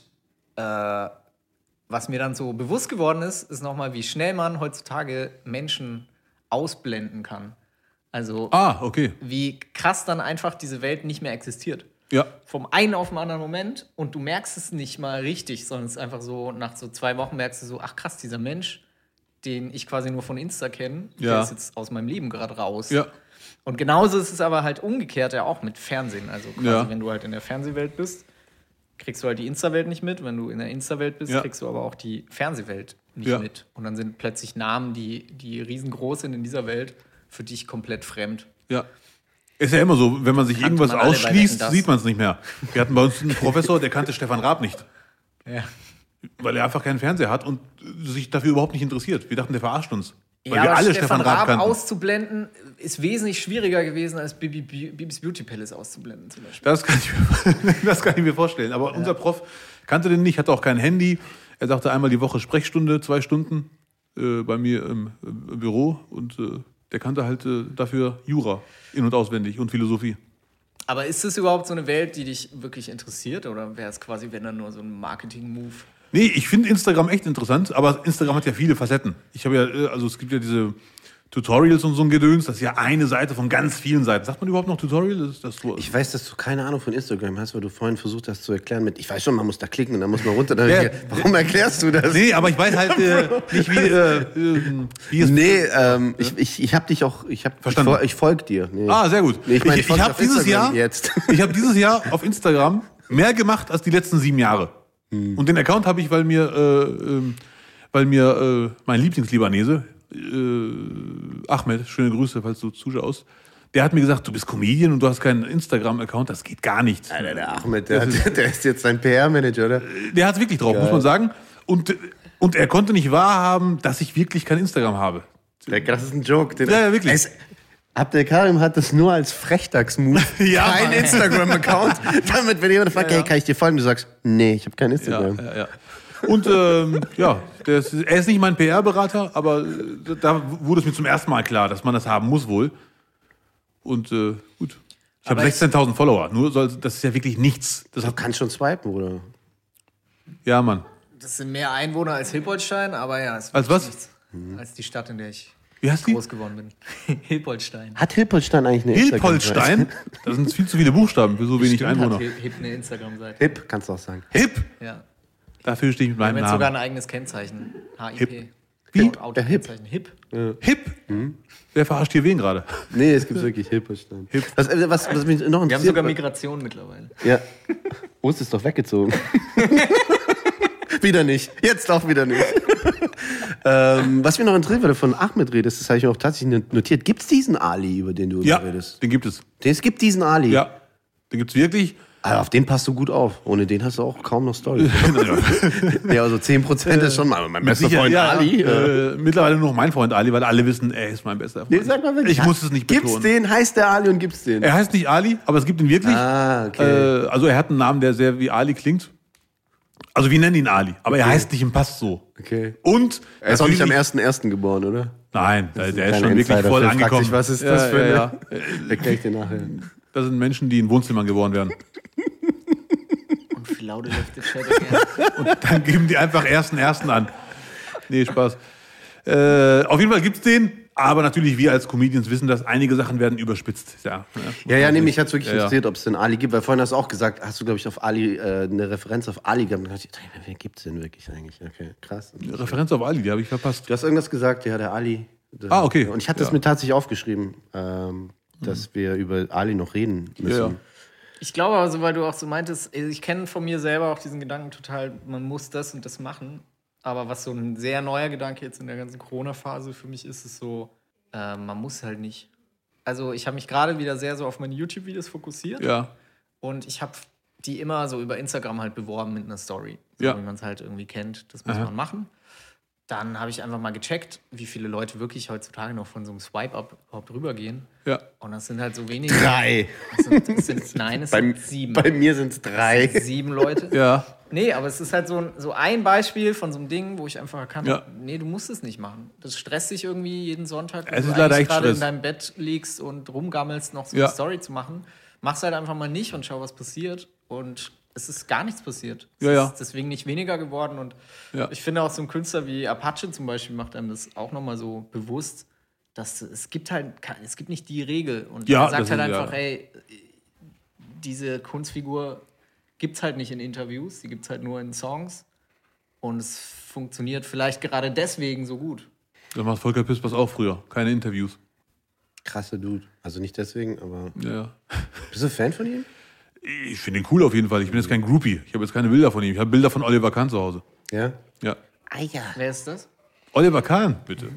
äh, was mir dann so bewusst geworden ist, ist nochmal, wie schnell man heutzutage Menschen ausblenden kann. Also Ah, okay. wie krass dann einfach diese Welt nicht mehr existiert. Ja. Vom einen auf den anderen Moment und du merkst es nicht mal richtig, sondern es ist einfach so, nach so zwei Wochen merkst du so, ach krass, dieser Mensch, den ich quasi nur von Insta kenne, Ja. der ist jetzt aus meinem Leben gerade raus. Ja. Und genauso ist es aber halt umgekehrt ja auch mit Fernsehen. Also quasi, Ja. wenn du halt in der Fernsehwelt bist, kriegst du halt die Insta-Welt nicht mit. Wenn du in der Insta-Welt bist, Ja. kriegst du aber auch die Fernsehwelt nicht Ja. mit. Und dann sind plötzlich Namen, die, die riesengroß sind in dieser Welt, für dich komplett fremd. Ja. Ist ja immer so, wenn man sich Kannte irgendwas man alle bei ausschließt, Wetten, dass. sieht man es nicht mehr. Wir hatten bei uns einen Professor, der kannte Stefan Raab nicht, Ja. weil er einfach keinen Fernseher hat und sich dafür überhaupt nicht interessiert. Wir dachten, der verarscht uns. Weil Ja, wir aber alle Stefan Stefan Raab Raab kannten. auszublenden, ist wesentlich schwieriger gewesen, als Bibi, Bibis Beauty Palace auszublenden zum Beispiel. Das kann, ich mir, das kann ich mir vorstellen. Aber unser Prof kannte den nicht, hatte auch kein Handy. Er sagte einmal die Woche Sprechstunde, zwei Stunden äh, bei mir im, im Büro. Und äh, der kannte halt äh, dafür Jura in- und auswendig und Philosophie. Aber ist das überhaupt so eine Welt, die dich wirklich interessiert? Oder wäre es quasi, wenn dann nur so ein Marketing-Move? Nee, ich finde Instagram echt interessant, aber Instagram hat ja viele Facetten. Ich habe ja, äh, also es gibt ja diese Tutorials und so ein Gedöns, das ist ja eine Seite von ganz vielen Seiten. Sagt man überhaupt noch Tutorial? Das ist das so. Ich weiß, dass du keine Ahnung von Instagram hast, weil du vorhin versucht hast zu erklären mit, ich weiß schon, man muss da klicken und dann muss man runter. Dann Ja. Warum erklärst du das? Nee, aber ich weiß halt äh, nicht, wie, äh, äh, wie es... Nee, ähm, ich, ich, ich hab dich auch, ich hab, Verstanden. ich, fol- ich folg dir. Nee. Ah, sehr gut. Nee, ich mein, ich folg ich dir habe auf dieses Instagram Jahr, jetzt. ich habe dieses Jahr auf Instagram mehr gemacht als die letzten sieben Jahre. Hm. Und den Account habe ich, weil mir, äh, ähm, weil mir äh, mein Lieblingslibanese, äh, Ahmed, schöne Grüße, falls du zuschaust, der hat mir gesagt, du bist Comedian und du hast keinen Instagram-Account, das geht gar nicht. Alter, der Ahmed, der, hat, der ist jetzt dein P R-Manager, oder? Der hat wirklich drauf, Geil. muss man sagen. Und, und er konnte nicht wahrhaben, dass ich wirklich kein Instagram habe. Das ist ein Joke. Den, Ja, ja, wirklich. Es, Abdel Karim hat das nur als Frechdachs-Move. Ja, Kein Mann. Instagram-Account. Damit, wenn jemand fragt, Ja, ja. hey, kann ich dir folgen? Du sagst, nee, ich habe kein Ja, Instagram. ja, ja. Und ähm, ja, der ist, er ist nicht mein P R-Berater, aber äh, da wurde es mir zum ersten Mal klar, dass man das haben muss wohl. Und äh, gut. Ich habe Aber ich- sechzehntausend Follower. Nur soll, das ist ja wirklich nichts. Das Du hat, kannst schon swipen, Bruder. ja, Mann. Das sind mehr Einwohner als Hilpoltstein, aber ja, es ist Als wirklich was? nichts. Als die Stadt, in der ich Wie heißt die? groß geworden bin. Hilpoltstein. Hat Hilpoltstein eigentlich eine Hilpoltstein. Da sind viel zu viele Buchstaben für so wenig Stimmt, Einwohner. hat Hip Hip eine Instagram-Seite. Hip, kannst du auch sagen. Hip. Ja. Dafür stehe ich mit Wir haben meinem jetzt sogar Namen. ein eigenes Kennzeichen. H I P. Hip. Wie? Autokennzeichen. Hip. Hip. Wer verarscht hier wen gerade? Nee, es gibt wirklich Hilpoltstein. Hip. Was, äh, was, was mich noch Wir haben interessiert... sogar Migration mittlerweile. Ja. Ost ist doch weggezogen. Wieder nicht. Jetzt auch wieder nicht. ähm, was mich noch interessiert, weil du von Ahmed redest, das habe ich auch tatsächlich notiert. Gibt es diesen Ali, über den du Ja, redest? den gibt es. Es gibt diesen Ali. Ja, den gibt es wirklich. Aber auf den passt du gut auf. Ohne den hast du auch kaum noch Story. Ja, also zehn Prozent ist schon mal mein bester Sicher, Freund ja, Ali. Äh, mittlerweile nur noch mein Freund Ali, weil alle wissen, er ist mein bester Freund. Nee, sag mal wirklich. Ich muss es nicht Gibt's betonen. den, heißt der Ali und gibt's den? Er heißt nicht Ali, aber es gibt ihn wirklich. Ah, okay. Äh, also er hat einen Namen, der sehr wie Ali klingt. Also wir nennen ihn Ali, aber er heißt nicht im Pass so. Okay. Und Er ist auch nicht am natürlich- ersten ersten geboren, oder? Nein, der, der ist Kein schon wirklich Insider, voll Phil fragt angekommen. sich, was ist das für eine- ja, ja. Erklär ich dir nachher. Das sind Menschen, die in Wohnzimmern geboren werden. Und viel laute Lüfte Chat. Und dann geben die einfach ersten ersten an. Nee, Spaß. Äh, auf jeden Fall gibt's den, aber natürlich wir als Comedians wissen, dass einige Sachen werden überspitzt. Ja, Ja, ja, nee, mich hat es wirklich Ja, ja. interessiert, ob es den Ali gibt, weil vorhin hast du auch gesagt, hast du, glaube ich, auf Ali, äh, eine Referenz auf Ali gehabt. Und dann dachte ich, wer gibt es denn wirklich eigentlich? Okay, krass. Referenz auf Ali, die habe ich verpasst. Du hast irgendwas gesagt, ja, der Ali. Der, Ah, okay. Und ich hatte es Ja. mir tatsächlich aufgeschrieben, ähm, dass wir über Ali noch reden müssen. Ja, ja. Ich glaube also, weil du auch so meintest, ich kenne von mir selber auch diesen Gedanken total, man muss das und das machen. Aber was so ein sehr neuer Gedanke jetzt in der ganzen Corona-Phase für mich ist, ist so, äh, man muss halt nicht. Also ich habe mich gerade wieder sehr so auf meine YouTube-Videos fokussiert. Ja. Und ich habe die immer so über Instagram halt beworben mit einer Story. So Ja. wie man es halt irgendwie kennt. Das muss Aha. man machen. Dann habe ich einfach mal gecheckt, wie viele Leute wirklich heutzutage noch von so einem Swipe-Up überhaupt rübergehen. Ja. Und das sind halt so wenige. Drei. Das sind, das sind, nein, es Bei, sind sieben. bei mir sind es drei. Sieben Leute. Ja. Nee, aber es ist halt so ein, so ein Beispiel von so einem Ding, wo ich einfach erkannt Ja. habe, nee, du musst es nicht machen. Das stresst dich irgendwie jeden Sonntag, wenn Es du ist leider eigentlich echt gerade Stress. in deinem Bett liegst und rumgammelst, noch so Ja. eine Story zu machen. Mach's halt einfach mal nicht und schau, was passiert. Und es ist gar nichts passiert. Es Ja, ja. ist deswegen nicht weniger geworden. Und Ja. ich finde auch so ein Künstler wie Apache zum Beispiel macht einem das auch nochmal so bewusst, dass es gibt halt, kein- es gibt nicht die Regel. Und Ja, er sagt das halt ist- einfach, ja. ey, diese Kunstfigur gibt's halt nicht in Interviews, die gibt's halt nur in Songs. Und es funktioniert vielleicht gerade deswegen so gut. Das macht Volker Pispers auch früher. Keine Interviews. Krasser Dude. Also nicht deswegen, aber. Ja, ja. Bist du Fan von ihm? Ich finde ihn cool auf jeden Fall. Ich bin jetzt kein Groupie. Ich habe jetzt keine Bilder von ihm. Ich habe Bilder von Oliver Kahn zu Hause. Ja. Ja. Ah ja. Wer ist das? Oliver Kahn, bitte.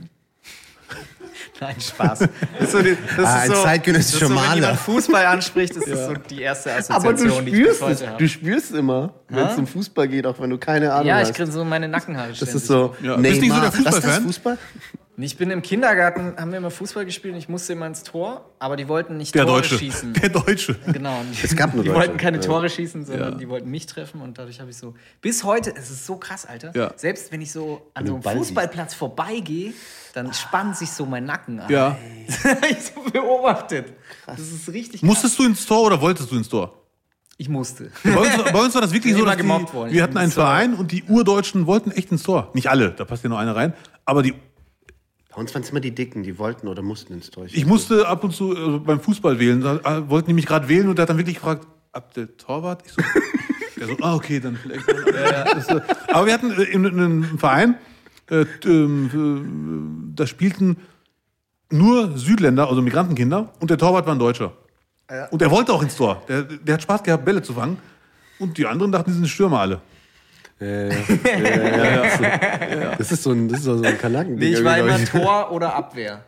Nein, Spaß. Das ist so, die, das Ah, ist ein so, zeitgenössischer das ist so, Maler. Wenn jemand Fußball anspricht, das ist so die erste Aber du Assoziation, die ich bis spürst es. heute habe. Du spürst immer, wenn es um Fußball geht, auch wenn du keine Ahnung Ja, ich hast. kriege so meine Nackenhaare Das ständig. ist so. Ja. Bist nicht so der Was ist das, Fußballfan? Fußball? Ich bin im Kindergarten, haben wir immer Fußball gespielt und ich musste immer ins Tor, aber die wollten nicht Der Tore Deutsche. schießen. Der Deutsche. Genau. Und Es gab nur die Deutsche. wollten keine Ja. Tore schießen, sondern Ja. die wollten mich treffen und dadurch habe ich so. Bis heute, es ist so krass, Alter. Ja. Selbst wenn ich so an du so einem Ball Fußballplatz vorbeigehe, dann spannt sich so mein Nacken an. Ja. ich so beobachtet. Das ist richtig krass. Musstest du ins Tor oder wolltest du ins Tor? Ich musste. Bei uns, bei uns war das wirklich Ich bin so, immer dass gemobbt die, worden. wir hatten einen Ins Tor. Verein und die Urdeutschen wollten echt ins Tor. Nicht alle, da passt ja nur einer rein. Aber die, Bei uns waren es immer die Dicken, die wollten oder mussten ins Tor. ich musste ab und zu also beim Fußball wählen. Da äh, wollten die mich gerade wählen und der hat dann wirklich gefragt, ab der Torwart? Ich so, der so, ah, okay, dann vielleicht. Ja, ja, das, äh, aber wir hatten äh, in, in einem Verein, äh, ähm, äh, da spielten nur Südländer, also Migrantenkinder, und der Torwart war ein Deutscher. Und er wollte auch ins Tor. Der, der hat Spaß gehabt, Bälle zu fangen. Und die anderen dachten, die sind Stürmer alle. Äh, ja, ja, ja. Das ist so ein, das ist so ein Kanaken. Nee, ich war immer Tor oder Abwehr.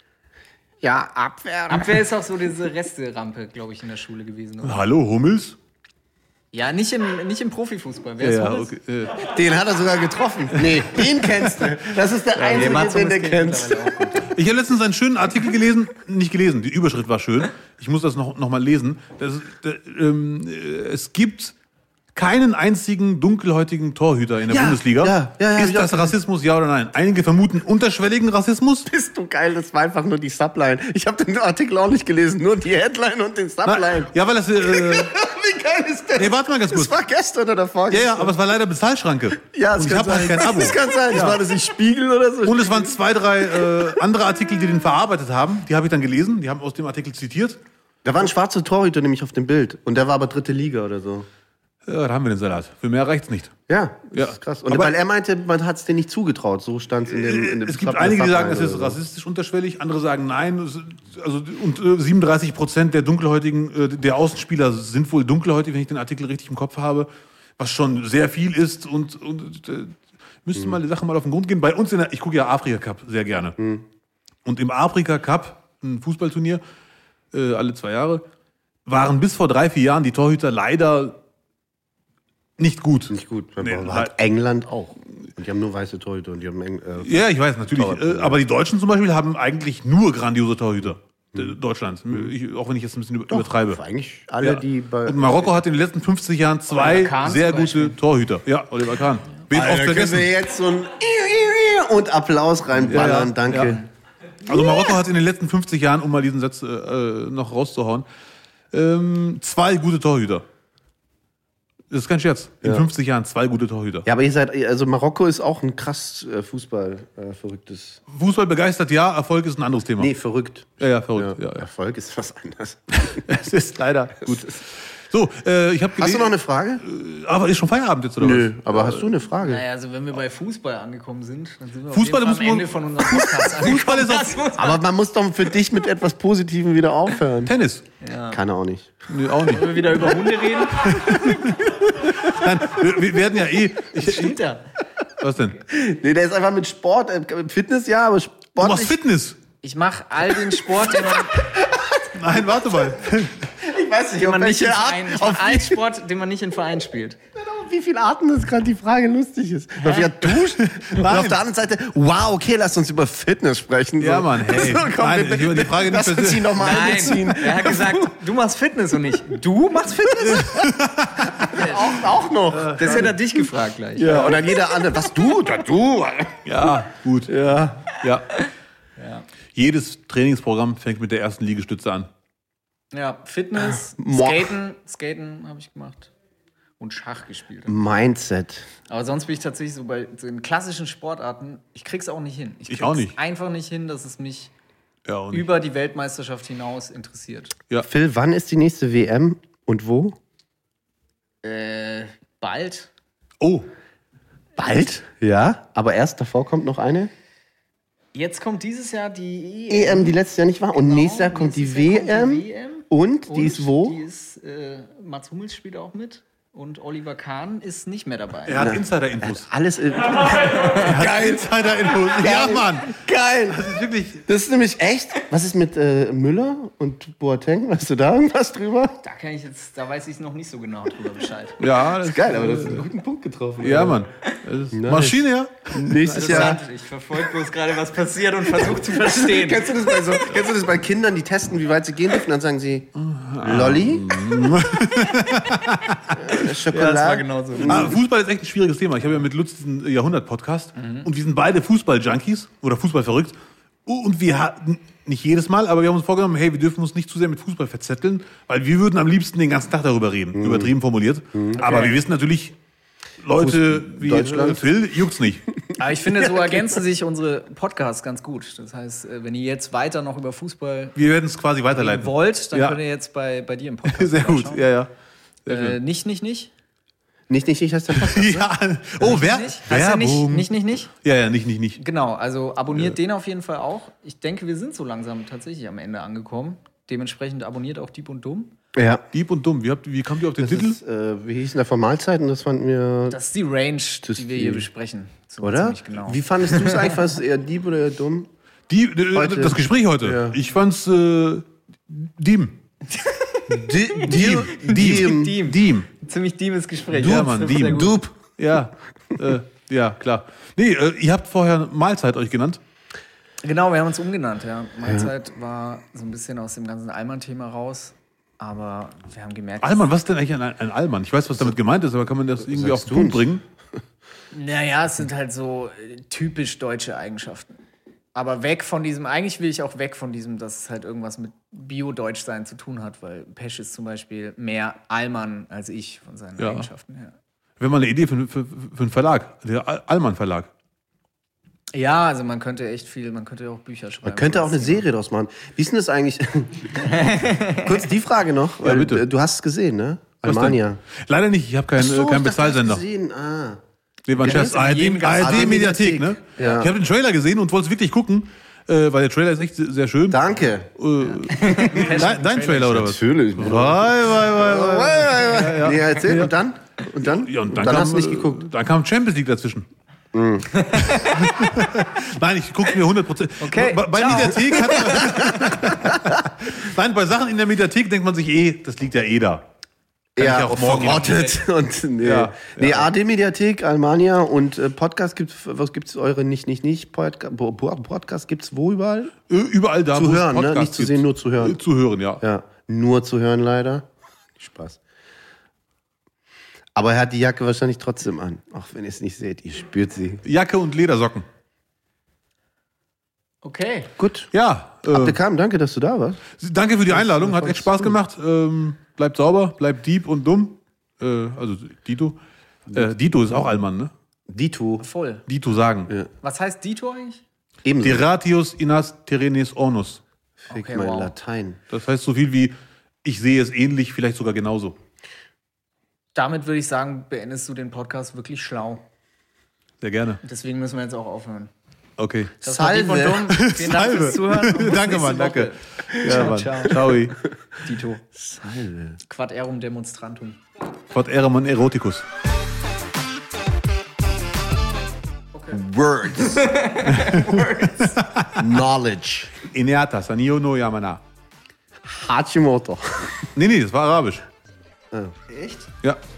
Ja, Abwehr. Abwehr ist auch so diese Resterampe, glaube ich, in der Schule gewesen. Oder? Hallo, Hummels? Ja, nicht im, nicht im Profifußball. Wer ist Ja, Hummels? okay. äh. Den hat er sogar getroffen. Nee, den kennst du. Das ist der einzige, Mats den du Hummels kennt kennst. mittlerweile auch gut. Ich habe letztens einen schönen Artikel gelesen, nicht gelesen, die Überschrift war schön. Ich muss das noch, noch mal lesen. Das, ist, äh, ähm, äh, es gibt keinen einzigen dunkelhäutigen Torhüter in der Ja, Bundesliga. ja, ja, ja, hab ist ich auch das gesehen. Rassismus, ja oder nein? Einige vermuten unterschwelligen Rassismus. Bist du geil, das war einfach nur die Subline. Ich habe den Artikel auch nicht gelesen, nur die Headline und den Subline. Ja, weil das... Äh, Wie geil ist das? nee, warte mal ganz kurz. Das war gestern oder Ja, vorgestern. ja, aber es war leider Bezahlschranke. Ja, es und ich kann habe halt sein. kein Abo. Das kann sein. Das war das nicht Spiegel oder so. Und es waren zwei, drei äh, andere Artikel, die den verarbeitet haben. Die habe ich dann gelesen. Die haben aus dem Artikel zitiert. Da war ein schwarzer Torhüter nämlich auf dem Bild. Und der war aber dritte Liga oder so. Ja, da haben wir den Salat. Für mehr reicht's nicht. Ja, das Ja. ist krass. Und Aber- weil er meinte, man hat es denen nicht zugetraut. So stand es in dem, in dem Es gibt Sub- einige, die sagen, es Subline ist oder so. rassistisch unterschwellig, andere sagen nein. Es- Also, und äh, siebenunddreißig Prozent der Dunkelhäutigen, äh, der Außenspieler sind wohl dunkelhäutig, wenn ich den Artikel richtig im Kopf habe, was schon sehr viel ist. Und, und äh, müsste Mhm. mal die Sache mal auf den Grund gehen. Bei uns in der, ich gucke ja Afrika Cup sehr gerne. Mhm. Und im Afrika Cup, ein Fußballturnier, äh, alle zwei Jahre, waren bis vor drei, vier Jahren die Torhüter leider nicht gut. Nicht gut. Nee, Aber hat England auch. Und die haben nur weiße Torhüter. Und die haben Eng äh, Ja, ich weiß, natürlich. Äh, aber die Deutschen zum Beispiel haben eigentlich nur grandiose Torhüter. äh, Deutschlands. Ich, auch wenn ich jetzt ein bisschen über- übertreibe. Doch, eigentlich alle, Ja. die bei... Und Marokko hat in den letzten fünfzig Jahren zwei Oliver Kahn sehr zum gute Torhüter. Ja, Oliver Kahn. Wen oft Alter, können vergessen. wir jetzt so ein und Applaus reinballern, Ja, ja. danke. Ja. Also Marokko hat in den letzten fünfzig Jahren, um mal diesen Satz äh, noch rauszuhauen, ähm, zwei gute Torhüter. Das ist kein Scherz. In Ja. fünfzig Jahren zwei gute Torhüter. Ja, aber ihr seid, also Marokko ist auch ein krass äh, Fußball äh, verrücktes. Fußball begeistert, ja. Erfolg ist ein anderes Thema. Nee, verrückt. Ja, ja, verrückt. Ja, Ja, ja. Erfolg ist was anderes. Es ist leider gut. So, äh, ich habe Hast du noch eine Frage? Aber ist schon Feierabend jetzt, oder Nö, was? aber hast du eine Frage? Naja, also wenn wir bei Fußball angekommen sind, dann sind wir Fußball auf muss jeden Fall am man- Ende von unserem Podcast Fußball ist angekommen. auch Aber man muss doch für dich mit etwas Positivem wieder aufhören. Tennis. Kann er auch nicht. Nee, auch nicht. Wollen wir wieder über Hunde reden? Nein, wir, wir werden ja eh. Ich, Stimmt ja. was denn? Nee, der ist einfach mit Sport, äh, Fitness ja, aber Sport Du machst nicht. Fitness. Ich mache all den Sport, den man, Nein, warte mal. Ich weiß nicht, den auf man nicht in welche Art, Verein, ich auf mach allen Sport, den man nicht in Verein spielt. wie viele Arten ist gerade die Frage lustig ist. Auf ja, duscht. Und Nein. auf der anderen Seite, wow, okay, lass uns über Fitness sprechen. Ja, So. Mann, hey. So, komm, Nein, wir- ich will die Frage nicht lass uns persönlich- die nochmal Nein, einbeziehen. er hat gesagt, du machst Fitness und nicht. Du machst Fitness? auch, auch noch. Das hätte er dich gefragt gleich. Ja, und dann jeder andere, was du, da du. Ja, gut. Ja. Ja. Ja. Jedes Trainingsprogramm fängt mit der ersten Liegestütze an. Ja, Fitness, Moa. Skaten, Skaten habe ich gemacht und Schach gespielt. Mindset. Aber sonst bin ich tatsächlich so bei so den klassischen Sportarten, ich krieg's auch nicht hin. Ich krieg's auch nicht. einfach nicht hin, dass es mich Ja, und über die Weltmeisterschaft hinaus interessiert. ja. Phil, wann ist die nächste W M und wo? Äh, bald. Oh, Bald? Ja, aber erst davor kommt noch eine Jetzt kommt dieses Jahr die E M, die letztes Jahr nicht war. Und nächstes Jahr kommt die Nächstes Jahr W M. kommt die W M. Und die ist wo? Die ist, äh, Mats Hummels spielt auch mit. Und Oliver Kahn ist nicht mehr dabei. er hat Insider-Infos. Alles in. Geil. Insider-Infos. Ja, Mann. Geil! Das ist wirklich. Das ist nämlich echt. Was ist mit äh, Müller und Boateng? Weißt du da irgendwas drüber? Da kann ich jetzt, da weiß ich noch nicht so genau drüber Bescheid. Ja, das ist Geil, aber das ist einen guten Punkt getroffen. Ja, Mann. Das ist Maschine, ja. Nächstes Jahr. Interessant. Ich verfolge bloß gerade, was passiert und versuche zu verstehen. Kennst du, das bei so, kennst du das bei Kindern, die testen, wie weit sie gehen dürfen? Dann sagen sie, Lolli? Äh, Schokolade? Ja, das war genau so. Ah, Fußball ist echt ein schwieriges Thema. Ich habe ja mit Lutz diesen Jahrhundert-Podcast und wir sind beide Fußball-Junkies oder Fußball-verrückt. Und wir hatten, nicht jedes Mal, aber wir haben uns vorgenommen, hey, wir dürfen uns nicht zu sehr mit Fußball verzetteln, weil wir würden am liebsten den ganzen Tag darüber reden. Übertrieben formuliert. Aber wir wissen natürlich, Leute wie Deutschland. äh, Phil, juckt's nicht. Aber ich finde, so ergänzen sich unsere Podcasts ganz gut. Das heißt, äh, wenn ihr jetzt weiter noch über Fußball Wir werden es quasi weiterleiten. wollt, dann Ja. könnt ihr jetzt bei, bei dir im Podcast Sehr gut, reinschauen. ja, ja. Äh, nicht, nicht, nicht. Nicht, nicht, nicht, heißt der Podcast. Ja. Oh, wer? Nicht? Heißt er nicht, Werbung. nicht, nicht, nicht? Ja, ja, nicht, nicht, nicht. Genau, also abonniert den auf jeden Fall auch. Ich denke, wir sind so langsam tatsächlich am Ende angekommen. Dementsprechend abonniert auch Dieb und Dumm. Ja. Dieb und dumm. Wie, habt, wie kamt ihr auf den Das Titel? ist, äh, wie hießen da vor Mahlzeiten? Das fanden wir. Das ist die Range, Das die wir die- hier besprechen. So Oder? ziemlich Genau. Wie fandest du es eigentlich? Was ist eher Dieb oder eher dumm? Die, äh, Heute. das Gespräch heute. Ja. Ich fand's äh, Diem. Diem. Diem. Diem. Diem. Diem. Ziemlich diemes Gespräch. Ja, Ja, Mann, das trifft sehr Diem. gut. Dup. Ja. äh, ja, klar. Nee, äh, ihr habt vorher Mahlzeit euch genannt. Genau, wir haben uns umgenannt, ja. Mahlzeit war so ein bisschen aus dem ganzen Allmann-Thema raus. Aber wir haben gemerkt, Allmann, was ist denn eigentlich ein, ein Allmann? Ich weiß, was damit gemeint ist, aber kann man das irgendwie auf sagst den Punkt du bringen? naja, es sind halt so äh, typisch deutsche Eigenschaften. Aber weg von diesem, eigentlich will ich auch weg von diesem, dass es halt irgendwas mit Bio-Deutschsein zu tun hat, weil Pesch ist zum Beispiel mehr Allmann als ich von seinen Ja. Eigenschaften her. Wir haben mal eine Idee für, für, für einen Verlag, der Al- Allmann-Verlag. Ja, also man könnte echt viel, man könnte auch Bücher schreiben. Man könnte auch eine Serie draus machen. Wie ist denn das eigentlich? Kurz die Frage noch, weil bitte. äh, du hast es gesehen, ne? Was denn? Almania. Leider nicht, ich habe keinen Ach so, äh, keinen ich dachte, du hast Bezahlsender. gesehen. Ah. Nee, war ein Scherz. ist in jedem A Gast- R D-Mediathek, ne? Ja. Ich habe den Trailer gesehen und wollte es wirklich gucken, äh, weil der Trailer ist echt sehr sehr schön. Danke. Dein, dein Trailer oder was? Natürlich. Wei, wei, wei, wei. Nee, erzähl. Und dann? Und dann? Ja, und Und dann, dann kam, hast du nicht äh, geguckt. Dann kam Champions League dazwischen. Nein, ich gucke mir hundert Prozent. Okay, Bei, bei ciao. Mediathek hat Nein, bei Sachen in der Mediathek denkt man sich eh, das liegt ja eh da. Kann ich Ja, auch morgen verrottet. Und, nee, Ja, nee A R D-Mediathek, Almania und äh, Podcast gibt's, was gibt's eure nicht, nicht, nicht? Podcast, Podcast gibt's wo überall? Äh, Überall da, Zu wo es hören, ne? Podcasts Nicht zu gibt. sehen, nur zu hören. Äh, Zu hören, ja. Ja, nur zu hören leider. Spaß. Aber er hat die Jacke wahrscheinlich trotzdem an. Auch wenn ihr es nicht seht, ihr spürt sie. Jacke und Ledersocken. Okay. Gut. Ja, äh, Abdelkam, danke, dass du da warst. danke für die Einladung, hat voll echt Spaß cool. gemacht. Ähm, bleibt sauber, bleibt Dieb und dumm. Äh, also Dito. Äh, Dito ist auch Allmann, ne? Dito. Voll. Dito sagen. Ja. Was heißt Dito eigentlich? Ebenso. Deratius inas terrenes ornus. Fick Okay, mein wow. Latein. Das heißt so viel wie, ich sehe es ähnlich, vielleicht sogar genauso. Damit würde ich sagen, beendest du den Podcast wirklich schlau. Sehr gerne. Deswegen müssen wir jetzt auch aufhören. Okay. Das war Dieb und Salve. Dumm. Vielen Dank fürs Zuhören. und bis Danke, nächste Mann, danke. Woche. Ja, Mann. ciao. Ciao. Dito. Salve. Quad erum demonstrantum. Quod eram eroticus. Words. Words. Knowledge. Ineata, sanio no yamana. Hachimoto. Nee, nee, das war Arabisch. Echt? Ja.